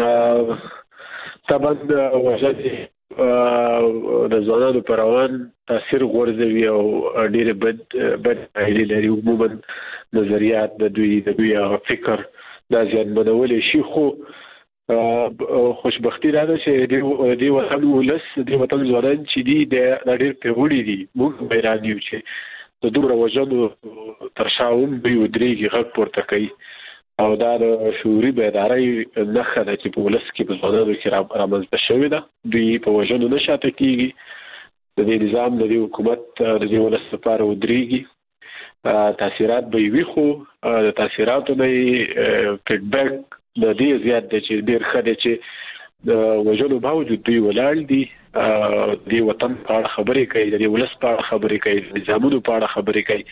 Speaker 16: طبعا وجدي د ځوانانو پر روان تاثیر غورځوي او ډېر بد ایډي لري. عموما نظریات د دوی فکر د ځان بدلول شي، خو خوشبختی را ده چې دی وطن ولس دی وطن ځوانان چې دی د ډېر پیوړي دي. موږ بیران یو چې د دومره وژنو تر شاوم دوی ودرېږي غږ پورته کوي او دا د شعوري بیدارۍ نښه ده چې په ولس کې په ځوانانو کې رامنځته شوې ده. دوی په وژنو نه شاته کېږي، د دې نظام د دې حکومت د دې ولس لپاره ودرېږي. تاثیرات به وي، خو د تاثیراتو نه فیډبیک د دې زیات دی چې ډېر ښه دی چې د وژنو باوجود دوی ولاړ دي، د وطن په اړه خبرې کوي، د ولس په اړه خبرې کوي، د نظامونو په اړه خبرې کوي.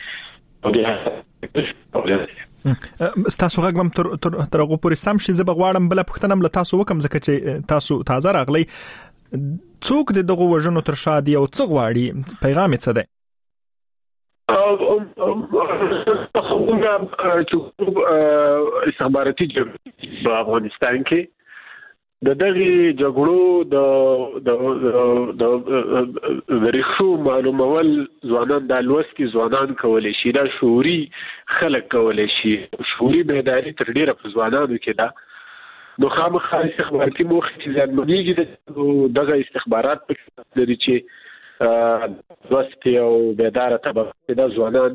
Speaker 3: تاسو غږم تر هغه پورې سم شي. زه بغواړم بل پښتنم له تاسو وکم ځکه چې تاسو تازه راغلی. څوک د دغه وژنو تر شا دی او څه غواړي، پیغام یې څه دی؟
Speaker 16: استخباراتي جګړه په افغانستان کې د دغه جګړو د ریښو معلومول ځوانان د لوستي ځوانان کولای شي، دا شعوري خلک کولای شي. شعوري بیداری تر ډیره په ځوانانو کې ده. نو خامخا استخباراتي موخې چې ځانمنېږي دغه استخبارات لري چې دوستي او بیداره طبقه د ځوانان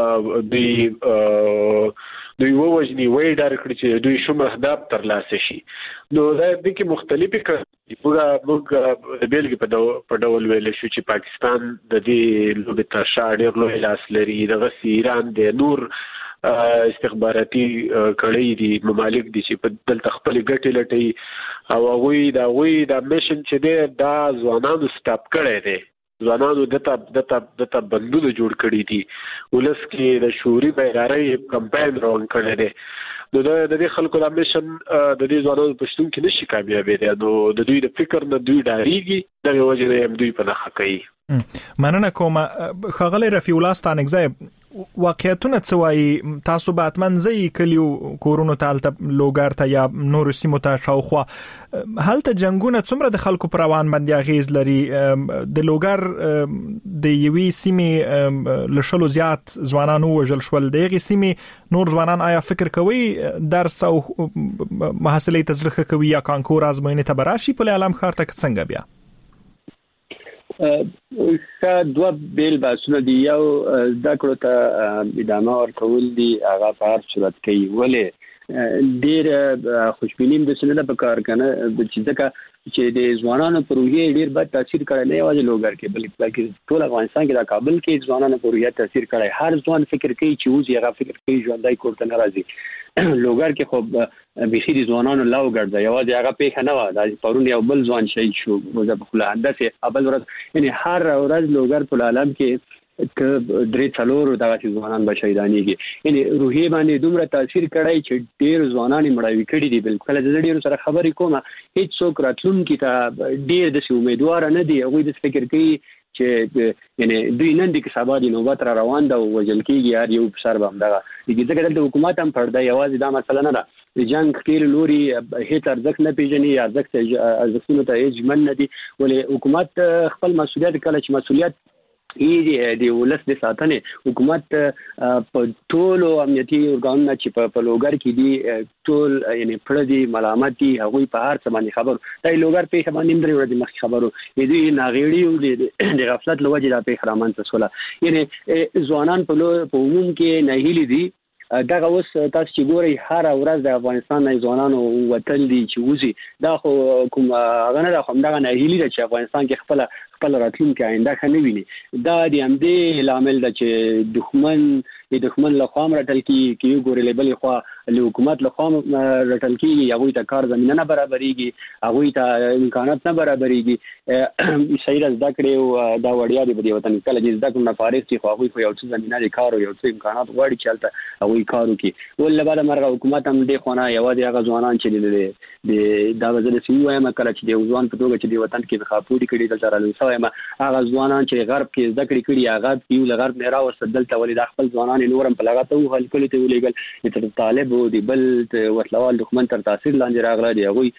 Speaker 16: دوی ووجني وای ډار کړی چې دوی شوم اهداف ترلاسه شي. نو دا د کې مختلفې موږ بیلګې په ډول ویل شو چې پاکستان د دې لوبې تر شا ډېر لوی لاس لري، دغه ایران د نور استخباراتي کړي دي ممالک دي چې په دلته خپل ګټې لټي او هغوی دا میشن چې دا ځوانانو سټاپ کړی دی، ځوانانو دته بندونه جوړ کړي دي، ولس کې د شعوري بیدارۍ کمپاین روان کړی دی. نو د دې خلکو د میشن د دې ځوانانو په شتون کې نشي کامیابېدی. نو د دوی د فکر نه دوی ډارېږي، دغه وجه نه دوی په نښه کوي.
Speaker 3: مننه کوم ښاغلی رفیع الله ستانکزی. واقعیتونه څه وایي؟ تاسو به اتمن ځئ کلیو کورونو ته هلته لوګر ته یا نورو سیمو ته شاوخوا، هلته جنګونه څومره د خلکو پر روان باندې اغیز لري؟ د لوګر د یوې سیمې لشلو زیات ځوانان وژل شول، د هغې سیمې نور ځوانان آیا فکر کوي درس او محصلې ته زړه کوي یا کانکور ازموینې ته براشي په عالم ښار ته څنګه بیا؟
Speaker 6: دوه بیل باسونه دی، یو زده کړو ته ادامه ورکول دي، هغه په هر صورت کې ولې ډېر خوشبینیم د سنده په کار کنه چې ځکه د ځوانانو پر روحیه ډېر بد تاثیر کړی نه یوازې لوګر کې بلکې ټول افغانستان کې د کابل کې ځوانانو پر روحیه تاثیر کړی. هر ځوان فکر کوي چې وځي، هغه فکر کوي ژوندۍ کور ته نه راځي. لوګر کې خو بيخي د ځوانانو لاو ګرځي، یوازې هغه پیښه نه و، د پرون یو بل ځوان شهید شو په خپل انداسه ابل ورځ، یعنی هر ورځ لوګر په عالم کې ک درې څلور دغه ځوانان به شهیدانېږي. یعنی روحي باندې دومره تاثیر کړی چې ډېر ځوانان مړاوي کړي دي. بالکل د ډېر سره خبرې کوم، هیڅ څوک راتلونکي ته ډېر د امیدوار نه دي. هغه د فکر کوي چې یعنی دوی نن د کسبا د نوبت را روان ده او وجل کېږي هر یو سر به همدغه ځکه دلته حکومت هم پرده یوازې دا مسله نه ده. د جنگ ټیر لوري هیڅ ارزښت نه پیژني، ارزښتونه ته هیڅ ژمن نه دي. ولې حکومت خپل مسؤلیت کله چې مسؤلیت د ولس د ساتنې حکومت په ټولو امنیتي ارګانونو چې په لوګر کې دي ټول یعنی پردي ملامت دي، هغه په هر څه باندې خبر دی. لوګر په باندې درې ورځې مخکې خبرو دوی ناغېړي د غفلت لوجه د په رامنځته سوله. یعنی ځوانان په عموم کې ناهیلي دي. دغه اوس تاسو چې ګورئ هر ورځ د افغانستان نه ځوانانو وطن دي چې وځي، دا خو کوم هغه نه ده، خو همدغه ناهیلي ده چې افغانستان کې خپل راتلونکي آینده ښه نه ویني. دا د همدې لامل ده چې دښمن له خوا رټل کېږي، که یو ګورې له بلې خوا له حکومت له خوا رټل کېږي، هغوی ته کار زمینه نه برابرېږي، هغوی ته امکانات نه برابرېږي. صحیح زده کړې او دا وړیا دي په دې وطن کې، کله چې زده کړو نه فارغ شي خو هغوی خو یو څه زمینه د کار او یو څه امکانات غواړي چې هلته هغوی کار وکړي. ول له بعده مرغه حکومت هم دې خوا نه یوازې هغه ځوانان چې دا به زه داسې ووایم کله چې د یو ځوان په توګه چې د وطن کې انتخابونه کړي دلته رالوی شوی یم، هغه ځوانان چې غرب کې زده کړې کړي هغه یو له غرب نه راوستل دلته، ولې دا خپل ځوانان نورم په لغته وهل کړي ته ولېږل چې طالب او د بل وسلوال دښمن تر تاثیر لاندې راغله، دی هغوی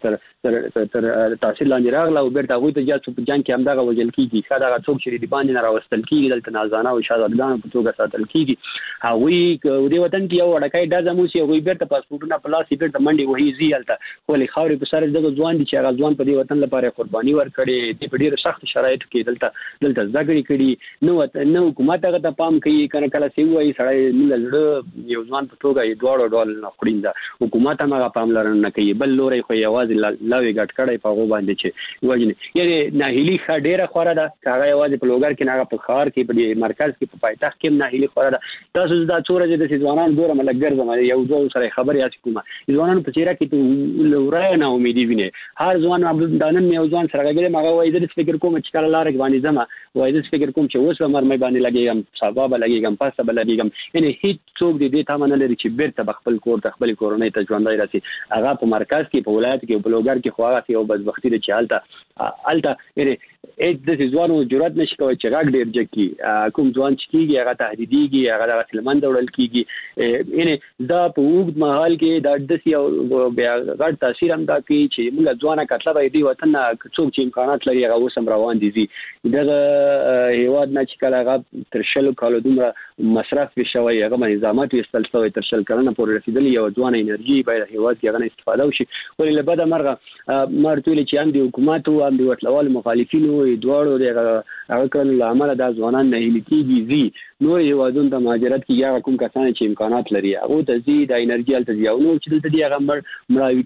Speaker 6: تر تاثیر لاندې راغله او بیرته هغوی ته جاسو په جنګ کې همدغه وژل کېږي. ښه دغه څوک چې د باندې نه راوستل کېږي دلته نازانه او شهزادګانو په توګه ساتل کېږي، هغوی د وطن کې یو وړکۍ ډزم وشي هغوی بیرته پاسپورټونه په لاس یې بیرته منډې وهي ځي هلته، ولې خاورې په سر دغه ځوان دي چې هغه ځوان په دې وطن لپاره قرباني ورکړې دي، په ډېرو سختو شرایطو کې دلته زده کړې کړي. نو حکومت هغه ته پام کوي، کله چې وایي سړی موږ زړه یو ځوان په توګه یې دواړو ډول نه خورین ده، حکومت هم هغه پاملرنه نه کوي، بل لوري خو یوازې لاوې ګټ کړی په هغو باندې چې وژني. یعنې ناهیلي ښه ډېره خوره ده، هغه یوازې په لوګر کې نه، هغه په ښار کې په مرکز کې په پایتخت کې هم ناهیلي خوره ده. تاسو دا څو ورځې داسې ځوانان ګورم لږ ګرځم یو دوه سره خبرې هسې کومه، ځوانانو په څېره کې لورای نه امیدي ویني. هر ځوان دا نن یو ځوان سره غږېدم هغه وایي زه فکر کوم چې کله لاره کې باندې ځم، وایي زه فکر کوم چې اوس به مرمۍ باندې لګېږم، سبا به لګېږم، پسته به لګېږم. یعنې هېڅ څوک د دې تمه نه لري چې بیرته به خپل کور ته خپلې کورنۍ ته ژوندی راسي. هغه په مرکز کې په ولایت کې په لوګر کې خو هغه یو بدبختي ده چې هلته یعنې هېڅ داسې ځوان جرأت نشي کولی چې غږ ډېر جګ کړي. کوم ځوان چې کېږي هغه تهدیدېږي، هغه دغسې له منځه وړل کېږي. یعنې دا په اوږد مهال کې دا داسې یو بیا غټ تاثیر هم دا کوي چې موږ ځوانه کتله به دې وطن نه څوک چې امکانات لري هغه اوس هم روان دي ځي. دغه هېواد نه چې کله هغه تر 20 کالو دومره مصرف شوی، هغه باندې نظامات ویستل شوی، تر 20 کلنه پورې رسېدلي یو ځوانه انرژي باید هېواد کې هغه نه استفاده وشي. ولې له بده مرغه ما ورته ویلې چې هم د حکومت او هم د وسلوالو مخالفینو دواړو د هغه کړنو له امله دا ځوانان ناهیلي کېږي، ځي نور هېوادونو ته مهاجرت کېږي. هغه کوم کسان چې امکانات لري هغو ته ځي، دا انرژي هلته ځي، او نور چې دلته دي هغه مړاوي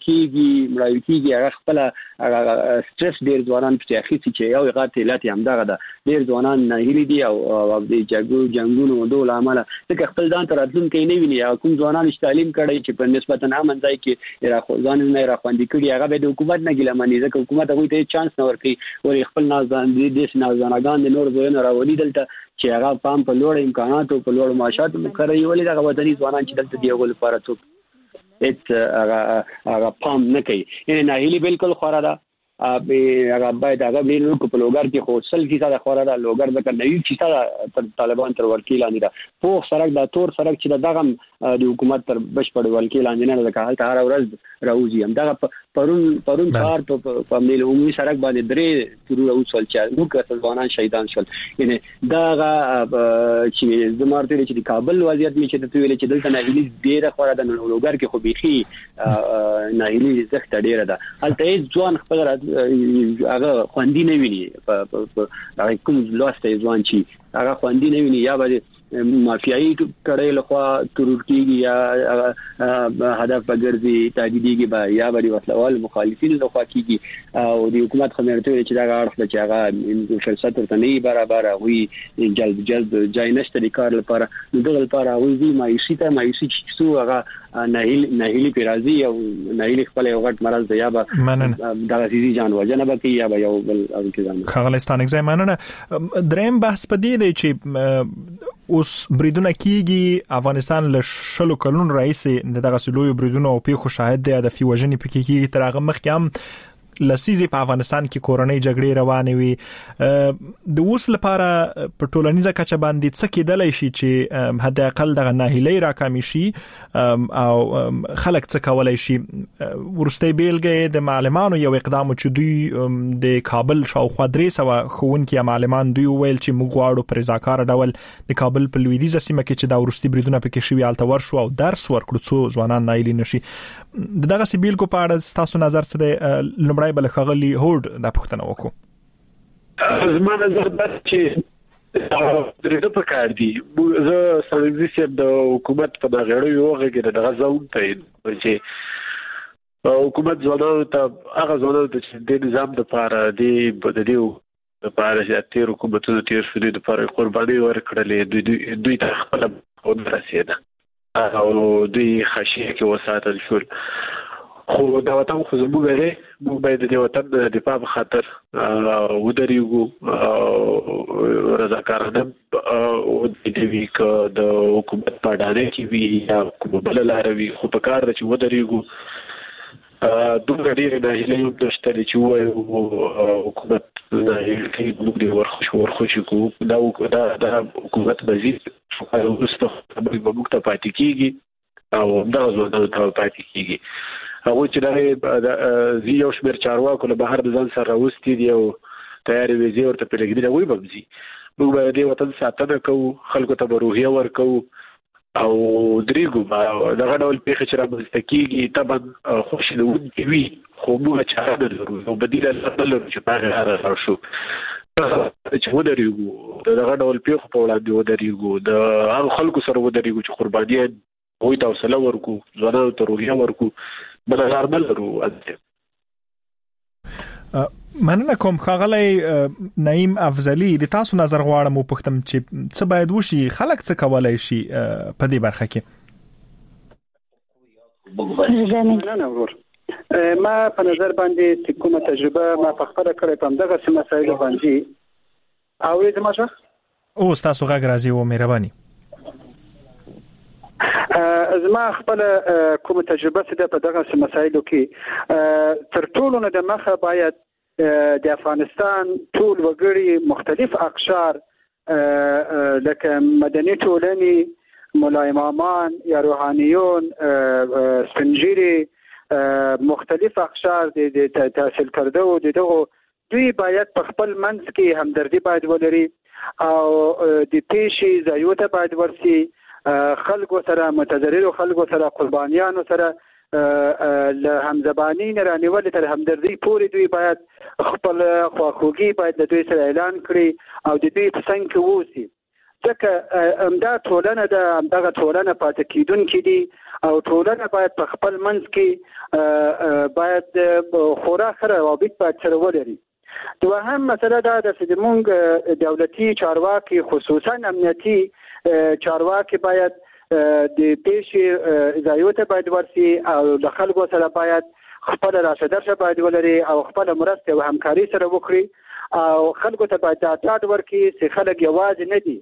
Speaker 6: کېږي. هغه خپله سټرس ډېر ځوانان پسې اخیستي چې یو غټ علت یې همدغه ده، ډېر ځوانان ناهیلي دي او د جنګونو او له امله ځکه خپل ځان ته راتلونکی نه ویني. هغه کوم ځوانان چې تعلیم کړی چې په نسبتا امن ځای کې ځانونه یې راخوندي کړي، هغه به د حکومت نه ګیله مني، ځکه حکومت هغوی ته چانس نه ورکوي. ولې خپل داسې نازدانګان د نور ځایونو راولي دلته چې هغه پام په لوړ امکاناتو په لوړ معاشاتو مقرروي. ولې دغه وطني ځوانان چې دلته دي هغو لپاره څوک هېڅ هغه پام نه کوي. یعنې ناهیلي بالکل خوره ده. هغه باید هغه ویلو کو په لوګر کې خو 100% خورا د لوګر د کنيو چې طالبان تر ورکی لاندې دا په سرک د تور سرک چې دغه د حکومت تر بشپړ ورکی لاندې نه د حالت هر ورځ راوځي هم دغه پرون کار په ملي عمومي سرک باندې درې تر اوسل چې موږ ځوانان شهیدان شول یعنی دغه چې د مارته چې د کابل وضعیت می چې د ویل چې دلته نه هیڅ ډیره خورا د لوګر کې خو بيخي نه هیڅ زخت ډیره ده هلته ځوان خپل هغه خوندي نه ویني په کوم لاسته ځوان چې هغه خوندي نه ویني یا به مافیایي کړي لخوا ترورکیږي یا هدف بغرضي تاجديږي با یا به وسلوال مخالفین لخوا کیږي او د حکومت خمرته چې دا غاړه چې هغه فرصت ورته نه برابر وي جلد ځای نشته د کار لپاره دغه لپاره وي مایوسی چې څو هغه نهیلی پیرازي او نهیلی خپل یو غټ مرز دی یا به دغه سيزي جان وجنه به یا به یو بل او کې ځان
Speaker 3: خغلستان اگزامنه دریم بحث پدې دی چې اوس بریدونه کیږي افغانستان له شلو کلون رئیس دغه سلوی بریدونه او په شاهد دی د فیوژنې پکې کیږي تر هغه مخکې هم لسیزي په افغانستان کې کورونی جګړې روانې وي د اوس لپاره په ټولنیزه کچه باندې څه کېدلای شي چې حد اقل دغه ناهیلي راکمي شي او خلک څه کولای شي ورسته بیلګه د معلمانو یو اقدام چې دوی د کابل شاوخوا 300 خوونکي معلمان دوی ویل چې موږ غواړو پر ځاکار ډول د کابل په لویدیزه سیمه کې چې دا ورستي بریدونه پکې شوی الته ورشو او درس ورکړو څو ځوانان ناهیلي نشي دغه سیبیل کو په اړه تاسو نظر څه دی لمړی بل خغلی هورد د پښتنه وکړو
Speaker 16: زما نظر دا چې درې په کار دي زه سمجي د حکومت په دغه یو غږی د غزاون ته چې حکومت ځوانانو ته هغه ځوانانو ته چې د نظام د لپاره د دې لپاره چې تیر حکومتونو تیر شوی د لپاره قرباني ورکړلې دوی ته خپل ورسېده او دوی خشيه کې وساتل شول خو دا وطن خو زموږ دی موږ باید د وطن د دفاع په خاطر ودرېږو رضاکارانه او د وی ک د حکومت په اړه کې وی یا کوم بل لار وی خو په کار چې ودرېږو دوه ډېر نه هیله یو د شته چې وایو حکومت نه هیڅ موږ ورخوشي کو دا حکومت مزید او وروسته موږ ته پاتې کیږي او دا زموږ ته پاتې کیږي هغه چې دا یو شمېر چارواکو له بهر د ځان سره راوستي دي او تیاری ویزه ورته پیلګنی وي بمزي موږ باید د وطن ساتنه کوو خلکو ته روحیه ورکو او درېګو دا غډول پیښه چې راځي کیږي طبعا خوشاله وي خو موږ چاره لرو او بدیل لرو چې هغه هغه شو چې ودرېږو دا غډول پیښه په وړاندې ودرېږو د هغه خلکو سره ودرېږو چې قربانیان وي توسله ورکو ځوانانو ته روحیه ورکو بل لار بل لرو
Speaker 3: مننه کوم خغلی نعیم افضلی د تاسو نظر غواړم او پختم چې څه باید وشي خلک څه کولای شي په دې برخه کې
Speaker 5: ما په نظر باندې کومه تجربه ما په خپل کړې په دغه مسایل باندې او دې ماشه
Speaker 3: او تاسو غږ راځي او مهرباني
Speaker 5: زما خپل کومه تجربه څه په دغه مسایلو کې تر ټولو نه د مخه باید د افغانستان ټول وګړي مختلف اقشار لکه مدني ټولنې مولا امامان یا روحانيون سپنجيري مختلف اقشار د تحصیل کرده او دغه دوی باید په خپل منځ کې همدردي باید ولري او د پیشي ځایوته باید ورسي خلکو سره متضرر خلکو سره قربانیانو سره له همزبانی نه رانیول تر همدردی پورې دوی باید خپل خواخوږي باید د دوی سره اعلان کړي او د دوی په څنګ کې ووسی ځکه امدا ټولنه د دغه ټولنه پاتې کیدونکې دي او ټولنه باید په خپل منځ کې باید خورا سره روابط باید سره ولري دوهم مسله دا ده چې موږ دولتي چارواکي خصوصا امنیتي چارواکي باید د پیښې ځایوته باید ورسي او د خلکو سره باید خپل راشدرشه باید ولري او خپل مرسته او همکاري سره وکړي او خلکو ته باید ډاډ ورکړي چې خلک یوازې نه دي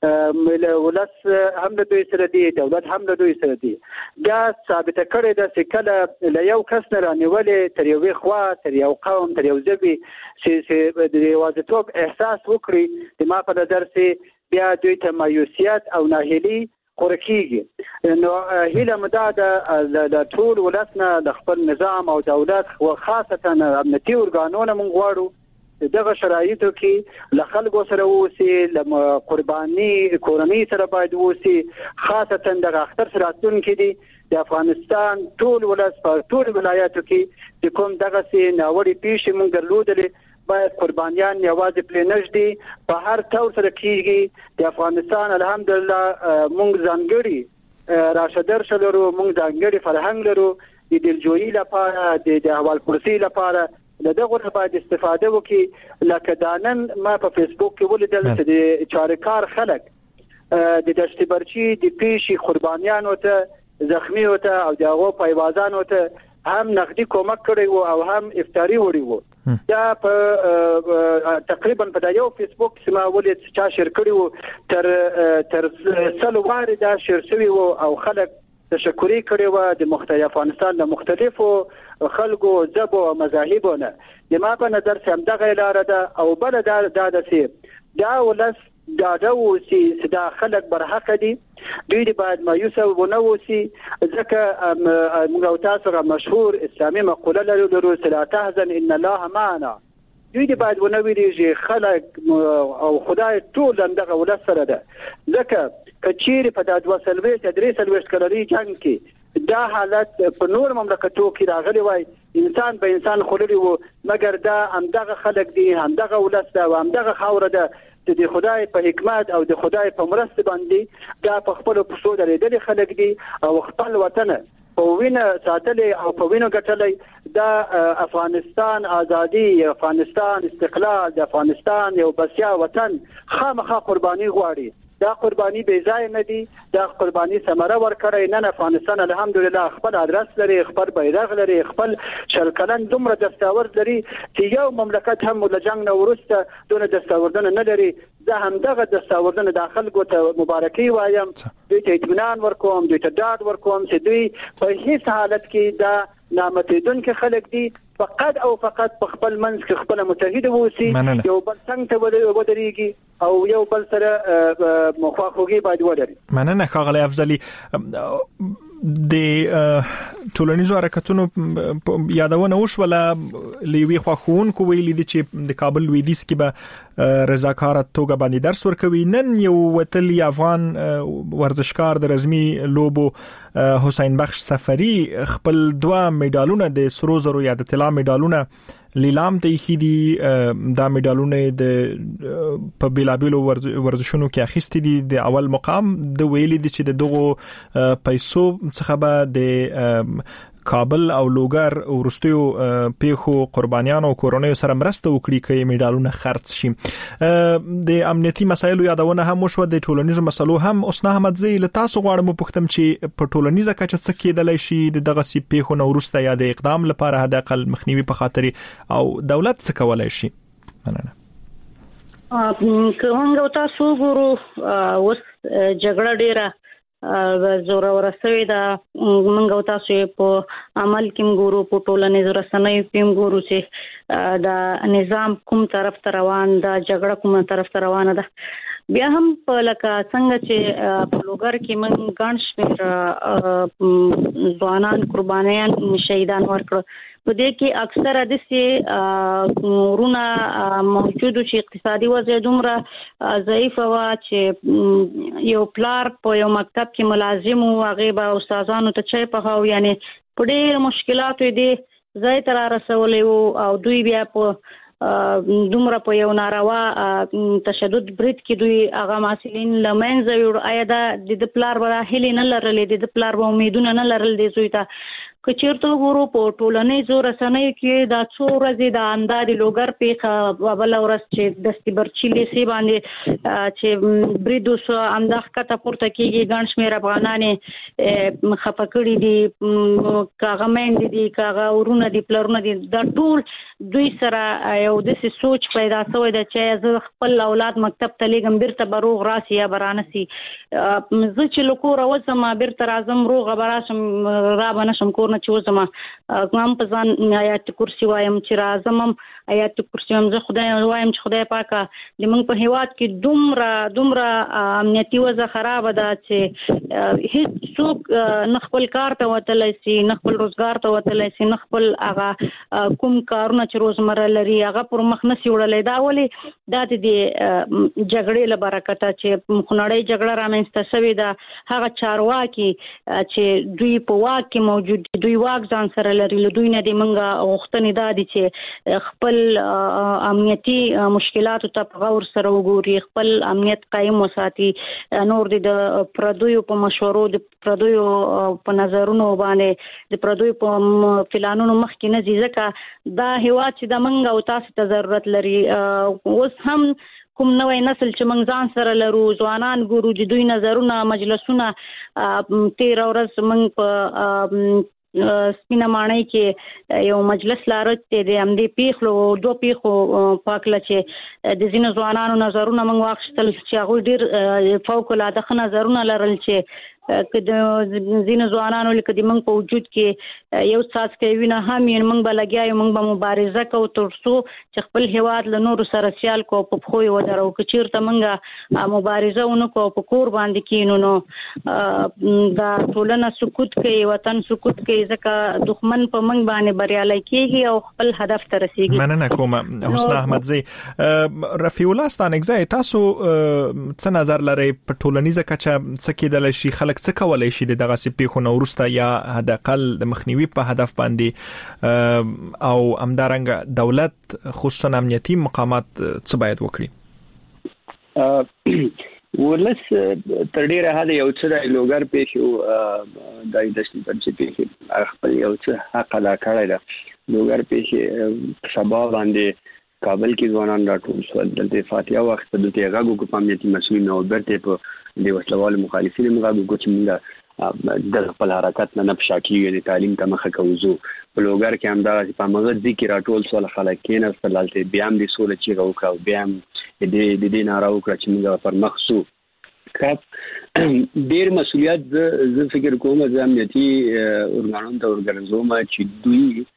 Speaker 5: ولس هم له دوی سره دی دولت هم له دوی سره دی دا ثابت کړی د سکله له یو کس نه رانیولې تر یو خوا تر یو قوم تر یو ځبي چې د یوازیتوب احساس وکړي د ما په نظر چې بیا دوی ته مایوسیت او ناهیلي خورکیږي نو هیله مده د ټول ولسنه د خپل نظام او دولت او خاصه امنیتي ارګانونه مونږ غواړو دغه شرایطو کې له خلکو سره وسی له قرباني کورنۍ سره باید وسی خاصه د اختر سره اتون کې دي د افغانستان ټول ولس په ټول ولایاتو کې چې کوم دغه سي ناوړي پیښې مونږ درلودلې باید قربانیان یوازې پلنج دي په هر تور سره کېږي د افغانستان الحمدلله مونږ ځانګړي راشدر شلرو مونږ ځانګړي فرهنګ لرو د دلجویي لپاره د احوال پرسي لپاره دغه باید استفاده وکړي لکه دانن ما په فیسبوک کې ولیدل چې د چارکار خلک د دشت برچی د پیشي قربانیانو ته زخمی وته او دغه پایوازانو ته هم نقدي کومک کړی وو او هم افطاری وړي وو دا په تقریبا په یو فیسبوک کې ما ولید چې شیر کړی وو تر سلوار دا شیر شوی وو او خلک تشکری کړی و د مختلف افغانستان د مختلفو خلکو ذبو او مذاهبونه د ما په نظر سم دغه لار ده او بل دا سي دا ولس دا دوسی صدا خلک برحق دي دوی باید مایوس ونه وسی ځکه موږ تاسو مشهور اسلامي مقوله لرو لا تحزن ان الله معنا دوی باید ونه ویریږي خلک او خدای ټول دغه ولس سره ده ځکه کچیر په د 2 تدریس الوشت کلري جنگ کې دا حالت په نور مملکتو کې راغلی وای انسان به انسان خوري وو مګر دا همدغه خلک دي همدغه ولس ده او همدغه خاور ده د خدای په حکمت او د خدای په مرسته باندې دا په خپل پښو درېدل خلک دي او خپل وطن په وینه ساتلې او په وینه ګټلې دا افغانستان ازادي افغانستان استقلال د افغانستان یو بسیا وطن خامخا قرباني غواړي دا قرباني بے ځای نه دي دا قرباني ثمره ورکړي نن افغانستان الحمدلله خپل ادرس لري خپل بیرغ لري خپل شلکلن دومره دستاورد لري چې یو مملکت هم له جنگ نه ورسته دونه دستاوردونه نه لري زه هم دغه دستاوردونه داخل ګوته مبارکي وایم دوی ته اطمینان ورکوم دوی ته ډاډ ورکوم چې دوی په هیڅ حالت کې دا نامتیدون کې خلک دي فقط او فقط په خپل منځ کې خپل متحد ووسی یو بل څنګه ته ودرېږي او یو بل سره مخاخوږي باید ولري.
Speaker 3: مننه ښاغلی افضلي. د ټولنیزو حرکتونو یادونه وشوله لوی خواخونکو ویلي دي چې د کابل لویدیځ کې به رضاکاره توګه باندې درس ورکوي. نن یو وتلی افغان ورزشکار د رزمي لوبو حسین بخش سفری خپل 2 میډالونه د سرو زرو یا د طلا میډالونه لیلام ته خېدي دا میډالونه د په بیلابیلو ورزشونو کې اخیستي دي. د اول مقام د ویلي دي چې د دغه پیسو څخه به د کابل او لوګر ورستیو پیخو قربانیانو کورونیو سره مرسته وکړي چې میډالونه خرڅ شي. د امنیتي مسایلو یادونه هم وشو د ټولنیزو مسلو هم اوسنه احمد زی له تاسو غواړم پوښتم چې په ټولنیزه کچه څه کېدلی شي دغه سی پیخو نو ورسته یا د اقدام لپاره حد اقل مخنیوي په خاطر او دولت څه کولای شي. مننه.
Speaker 4: کومه تاسو ګورو اوس جګړه ډیره زور ورسوي دا منګو تاسو په عمل کې ګورو په ټولنیزو رسنیو کې ګورو چې دا نظام کوم طرف ته روان دا جګړه کوم طرف ته روانه ده. بیا هم په لکه څنګه چې په لوګر کې من ګڼ شمېر ځوانان قربانیان شهیدان ورکړ په دې کې اکثره د سي ورونه موجود چې اقتصادي وضع دومره ضعیف و چې یو پلار په یو مکتب کې ملازم او هغه به استادانو ته چای پخاو یعنی په ډېر مشکلاتو دي ځای تر رسولې او دوی بیا په دومره په یو ناروا تشدد برید کې دوی هغه مسلین لمنځه وړ آیا د پلار به هلي نه لرلې د پلار به امیدونه نه لرل دي زوی ته کچیرته ورو په ټولنیزو رسنیو کې دا څو ورځې د اندادې لوګر پیخه بل ورځ چې د استبرچلي سی باندې چې بریدوس انداخ کته پورته کېږي ګڼ شمېر افغانانې خفقړي دي کاغمن دي کاغه ورونه دي پلرونه دي دا ټول دوی سره یو د سوچ پیدا شوی د چې زه خپل اولاد مکتب ته لګم بیرته بروغ راسي یا برانسي زه چې لکور اوسم بیرته راځم روغ براشم را بنشم کور نه چې وسم کوم په ځان آیات کرسی وایم چې راځم آیات کرسی هم زه خدای وایم چې خدای پاکه د موږ په هیواد کې دومره امنیتي وضع خراب ده چې هیڅ څوک نه خپل کار ته وتلی سي نه خپل روزګار ته وتلی سي نه خپل هغه کوم کارونه چې روزمره لري هغه پر مخ نه سی وړلی دا ولې دا د جګړې له برکته چې خنړۍ جګړه رامنځته شوې ده هغه چارواکي چې دوی په واک کې موجود دي دوی واک ځان سره لري له دوی نه د منګه غوښتنې دا دي چې خپل امنیتي مشکلاتو ته په غور سره وګوري خپل امنیت قائم وساتي نور د پردویو په مشورو د پردویو په نظرونو باندې د پردویو په فلانونو مخ کې نه ځکه دا هیواد چې د منګه او تاسو ته ضرورت لري اوس هم کوم نوې نسل چې موږ ځان سره لرو ځوانان ګورو د دوی نظرونه مجلسونه 13 ورځ موږ په سپینه ماڼۍ کې یو مجلس لارته د امدی پیخلو دوه پیخو پاکله چې د زینو ځوانانو نظرونه موږ واخیستل چې هغه ډیر فوق العاده نظرونه لرل چې کله زینو ځوانانو لکه د موږ په وجود کې یو ساس کوي نه هم یې موږ بلګیاو موږ به مبارزه کوو ترڅو چې خپل هیواد له نورو سره سیال کو په خو یو درو کچیرته موږ مبارزه ونکو په کور باندې کینو نو دا ټولنه سکوت کوي وطن سکوت کوي ځکه دښمن په موږ باندې بریالي کیږي او خپل هدف ته رسیږي.
Speaker 3: مننه کوم حسن احمدزی. رفیع الله ستانګزی تاسو څه نظر لرئ په ټولنیزه کچه څه کېدل شي خلک څه کولای شي دغه سپیخونه ورسته یا حداقل د مخنیوي په هدف باندې او همدارنګه دولت خصوصا امنیتي مقامات څه باید وکړي؟
Speaker 6: ولس تر ډیره حد یو څه د لوګر پیښو د دشتي پرچې پیښې خپل یو څه حق ادا کړی دی. لوګر پیښې سبا باندې کابل کې ځوانان راټول شول د فاتحه وخت په دغه غاګو په امنیتي مسؤلین او برته په د وسلوال مخالفین مغاګو چې موږ د خپل حرکت نه نپشاکي د تعلیم ته مخه کوزو په لوګر کې هم دا په مغز ذکر راټول شول خلک کې نه استلالته بیا هم د سولې چې راوکاو بیا هم د دې ناراو کړ چې موږ پر مخسو کاپ ډیر مسؤلیت زه فکر کوم چې امنیتي ورغانون ته ورګرځوم چې دوی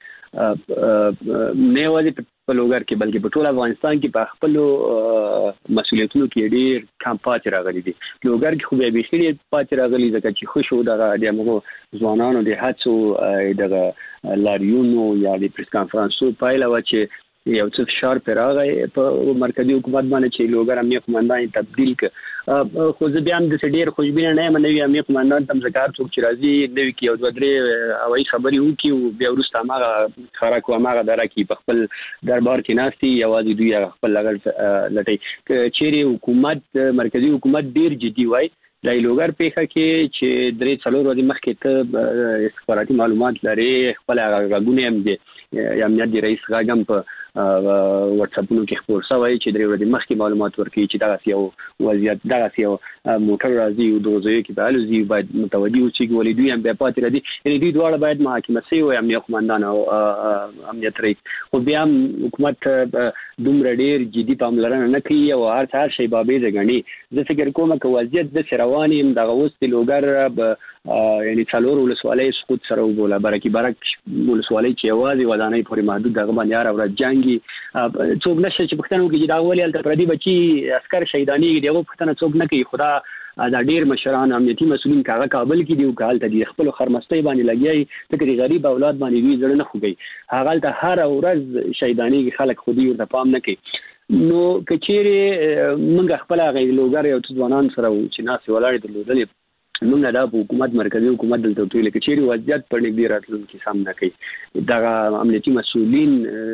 Speaker 6: نه وایي په لوګر کې بلکې په ټول افغانستان کې په خپل مسؤلیتونو کې ډیر کم پاتې راغلي دي. لوګر کې خو به بيخي پاتې راغلي ځکه چې خوشو دغه د موږ ځوانانو د هڅو دغه لاریونو یا د پریس کانفرنسو پایله و چې یو څه فشار پر راغی په مرکزی حکومت باندې چې لوګر امنیت قومندان تبدیل ک خو زه بیا هم د ډیر خوشبینه نه یم نوې امنیت قومندان تم زکار څوک چې راځي نوې کې یو دوه درې هوایي خبري وکي او بیا ورسته هغه خراک او هغه درکې په خپل دربار کې ناشتي یوازې دوی خپل لګل لټي چیرې حکومت مرکزی حکومت ډیر جدي وای د لوګر پیښه کې چې درې څلور ورځې مخکې ته استخباراتي معلومات لري خپل غاګونه هم دي امنیت دی رئیس غاګم په واتس اپونو کې خبر شوی چې درې ورځې مخکې معلومات ورکړي چې دا یو وضعیت دا یو موټر راځي او دوزوي کې به الوزي باید متوجي اوسي چې ولې دوی هم په پاتې راځي یعنی دوی دواړه باید محاکمه شي او امنیت قومندان او امنیت رئیس خو بیا حکومت دومره ډیر جدي پاملرنه نه کوي او هر شی بابې ځګني زه فکر کوم چې وضعیت د رواني هم دغه وست لوګر یعنی څلور ولسوالۍ سقوط سره وبوله برکی برک ولسوالۍ چې یوازې ودانۍ پورې محدود دغه باندې هر ورځ جنگي څوک نشه چې پښتنو کې دا ولې الته پردي بچي عسكر شهیدانی دغه پښتنه څوک نه کوي خدا دا ډیر مشران امنیتي مسؤلین کاغه کابل کې دی او کال ته خپل خرمستۍ باندې لګي ته غریب اولاد باندې وی زړه نه خوږي هغه ته هر ورځ شهیدانی خلک خودي ورته پام نه کوي نو کچېره موږ خپل غیر لوګر یو ځوانان سره چې ناس ولاړ دي لودلې موږ دا حکومت مرکزی حکومت دلته ویل کچېره وضعیت په نږدې راتلونکي سم نه کوي دا امنیتي مسؤلین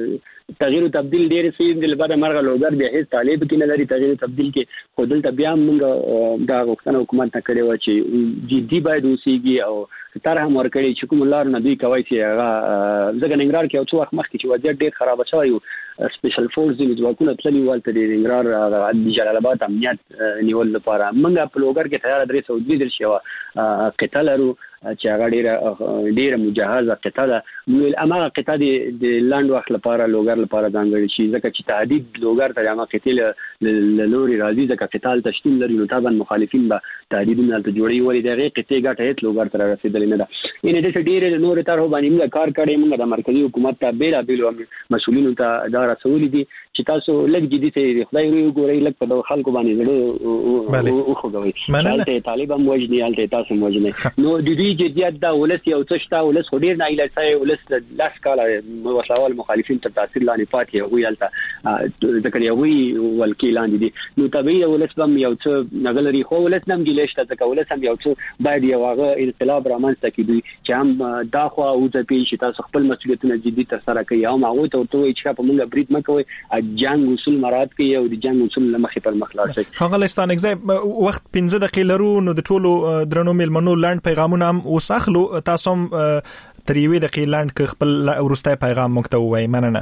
Speaker 6: تغییر او تبديل ډیر سي د لپاره مرغه لوګر به هیڅ طالب کې نه لري تغییر او تبديل کې خودل ته بیا موږ دا غوښتنه حکومت ته کړې و چې جدي باید اوسېږي او تر هم ورکړي چې کوم لار نه دوی کوي چې هغه ځکه ننګرهار کې او څو وخت مخکې چې وضعیت ډیر خراب شوی او سپیشل فورس د ځواکونو تللی والته د ننګرهار د جلال آباد امنیت نیول لپاره موږ په لوګر کې تیار درې سعودي در شو قتال ورو چې هغه ډیر مجهزه قتال موږ امغه قتال د لاند وخت لپاره لوګر لپاره ځانګړي شي ځکه چې تهدید لوګر ته هغه قتل لوري راځي ځکه قتال تشکیل لري نو طبعا مخالفین به تهدیدونه ته جوړي ولې دغه قتل ګټه هیڅ لوګر ته رسیدل نه ده ان دې ډیر نور تر باندې موږ کار کړی موږ د مرکزی حکومت ته بیل مسؤلینو ته دا رسول دي چې تاسو لږ جدي ته خدای وګورئ لږ په خلکو باندې زړه او خوږوي چې طالب هم وجني حالت تاسو وجني نو د دې جديت دا ولس یو څه شته ولس ډیر نه ایله ولس لاس کاله وسوال مخالفین تر تاثیر لاندې پاتې وي حالت ذکر یوي ولکیلان دي نو طبيعي ولس هم یو څه نغلري خو ولس نم ګیلشت ځکه ولس هم یو څه باید یو هغه انقلاب رامنځته کړي چې هم دا خو او ځکه چې تاسو خپل مسؤلیتونه جدي تر سره کوي او هغه ته ورته چې په موږ برید مکوي جنگ اصول مراد کوي او د جنگ اصول لمخې پر مخ لاړ شي
Speaker 3: خغلستان اگزای وخت 15 دقیقې لرو نو د ټولو درنو ملمنو لاند پیغامونه هم وساخلو تاسو تر یوې دقیقې لاند خپل ورسته پیغام مکتوب وای مننه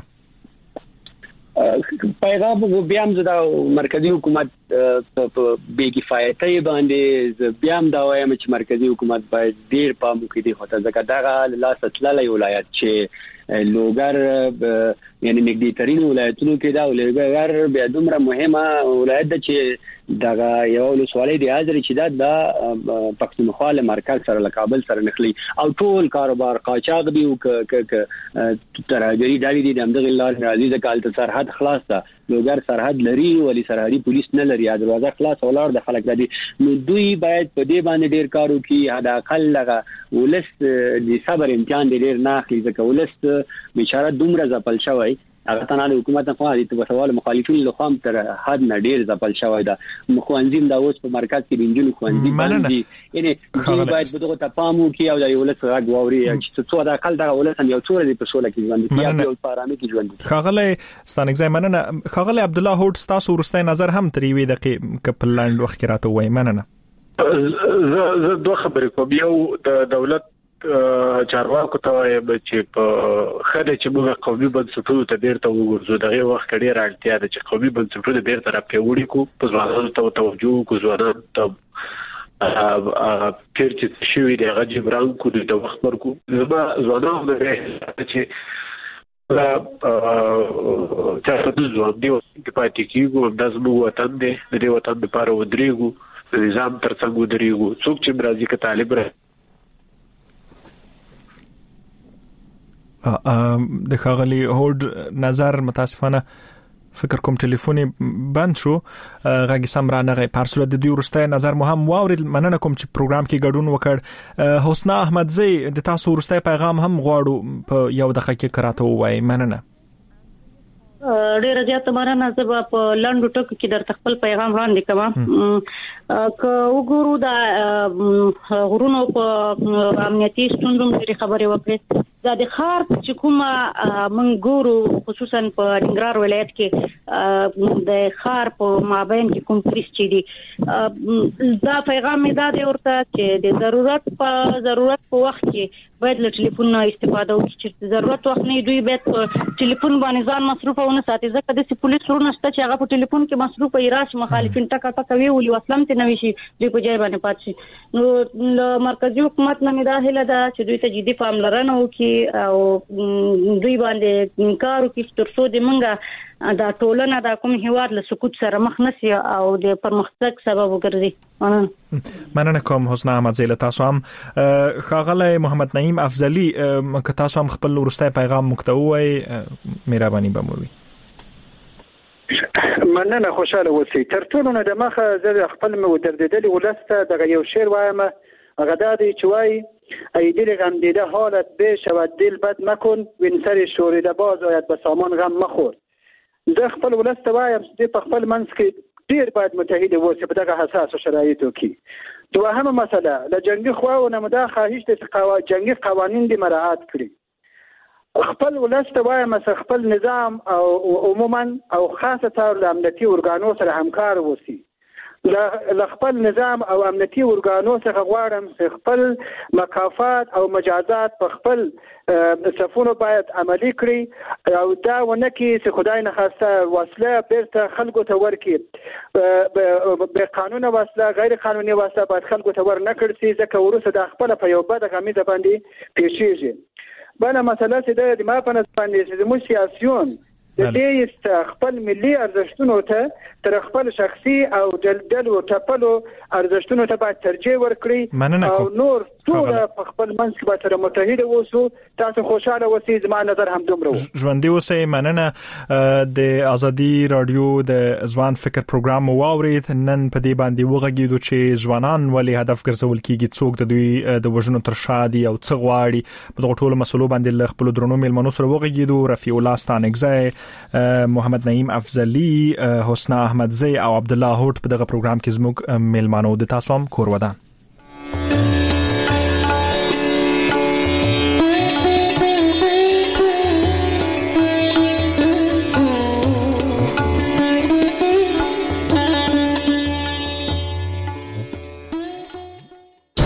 Speaker 6: پیغام بیا هم زدا مرکزی حکومت په بې کفایتۍ باندې بیا هم دا وایم چې مرکزی حکومت باید ډیر پام وکړي خو ځکه دا لاس تللی ولایت چې لوګر یعنی نږدې ترين ولایتونو کې دا لوګر بیا دومره مهمه ولایت ده چې دا یو ولسوالۍ دی حاضر چې دا پښتونخوا له مرکز سره له کابل سره نخلي او ټول کاروبار قاچاق دی او ترهګری ډالې دي د همدغه لار راځي ځکه الته سرحد خلاص ده لوګر سرحد لري ولی سرحدي پولیس نه لري دروازه خلاص ولر د خلک دي نو دوی باید په دې باندې ډیر کار وکړي حدا اقل لغه ولس د صبر امتحان ډیر نه اخلي ځکه ولس بیچاره دومره ځپل شوی هغه تنه حکومت نه خو د سوال مخالفین له خام تر حد نه ډیر ځپل شوی دا مخوانزین دا اوس په مرکز کې د انجن خوانزي باندې یعنی دوی باید دغه ته پام وکړي او د ولس غږ واوري چې څو دا اقل دغه ولس هم یو څور دی په سوله کې ژوند دی او په آرامي کې ژوند دی
Speaker 3: خغله ستانګ ځای مننه خغله عبد الله هوټ تاسو ورسته نظر هم تر یوې دقیقې کپل لاند وخت راته وای مننه
Speaker 16: زه دوه خبرې کوم یو د دولت چارواکو ته وایم چې په خله چې موږ قومي بنسټونو ته بیرته وګورځو دغه وخت ډیر اړتیا ده چې قومي بنسټونه بیرته راپیوړي کو په ځوانانو ته توجه کو ځوانانو ته پیر چې شوی دی هغه جبران کو د وخت ورکو زما ځوانانو نه چې لا تاسو ځوان دی چې پاتې کیږي د زموږ وطن دی د دې وطن لپاره ودرېږو د نظام ترڅنګ ودرېږو څوک چې برازي کې طالب را
Speaker 3: د خغلی هوډ نظر متاسفانه فکر کوم ټلیفون بند شو غږی سم را نه غي پارسل د دوی ورسته نظر مهم واورید مننه کوم چې پروګرام کې ګډون وکړ حسنا احمدزی د تاسو ورسته پیغام هم غواړو په یو دقیقه کې کراته وای مننه
Speaker 4: ډیر زیات مننه زه په لاندو ټکو کې در خپل پیغام وړاندې کوم که وګورو دا غرونو په امنیتي ستونزو لري خبرې وکړي دا د خار چې کومه موږ ګورو خصوصا په ننګرهار ولایت کې د خار په مابین کې کوم پولیس چې دي دا پیغام مې دا دی ورته چې د ضرورت په وخت کې باید له ټلیفون نه استفاده وکړي چې ضرورت وخت نه دوی باید په ټلیفون باندې ځان مصروف ونه ساتي ځکه د پولیس ورونه شته چې هغه په ټلیفون کې مصروف وي راش مخالفین ټکا کوي او وسلم ته نوي شي دوی په ځای باندې پات شي نو مرکزی حکومت نه دا هله ده چې دوی ته جدي پاملرنه وکړي او دوی باندې کار وکړي تر څو د منګه دا ټولنه د کوم هیواد له سقوط سره مخ نشي او د پرمختګ سبب وګرځي
Speaker 3: مننه کوم حسنا احمدزی له تاسو هم خاغله محمد نعیم افضلی که تاسو هم خپل ورسته پیغام مکتوي مهرباني بموي
Speaker 5: مننه خوشاله وسی تر ټولو نه د مخه زه خپل مو دردېدل ولسته دغه یو شعر وایم غدادی چوي ایدل غم دیده حالت بش و دل بد مکن وین سر شوریده باز آید به سامان غم مخور زه خپل ولسته وایم چې په خپل منځ کې ډیر باید متحد اوسي په دغه حساس شرایطو کې دوهمه مسله له جنگي خواو نه مداخله هیڅ جنگي قوانين دي مراعات کړي خپل ولست وایم چې خپل نظام او عموما او خاصه تر د امنیتي ارګانو سره همکار وسی ل خپل نظام او امنیتي ارګانو څخه غواړم چې خپل مکافات او مجازات په خپل صفونو باید عملی کړي او دا ونه کې چې خدای نه خواسته وسله بیرته خلکو ته ورکړي به قانون وسله غیر قانوني وسله باید خلکو ته ور نه کړي ځکه ورسره د خپل په یو بد غمیزه باندې پیښیږي بل مسله چې د ما په نسبت باندې چې مو سیاسيون د دې خپل ملي ارزښتونو ته تر خپل شخصي او دلدلو ټپلو ارزښتونو ته باید ترجیح ورکړي او نور ټول په خپل منځ کې به تر متحد اوسو تاسو خوشاله اوسئ زما نظر هم دومره
Speaker 3: ژوندۍ اوسئ مننه د ازادي رادیو د ځوان فکر پروګرام واورید نن په دې باندې وغږیدو چې ځوانان ولې هدف ګرځول کیږي څوک د دوی د وژنو تر شا دي او څه غواړي په دغه ټولو مسلو باندې له خپل درنو میلمنو سره وغږیدو رفیع الله ستانکزی محمد نعیم افضلی حسنا احمدزی او عبد الله هوټ په دغه پروګرام کې زموږ میلمانو د تاسو هم کور ودان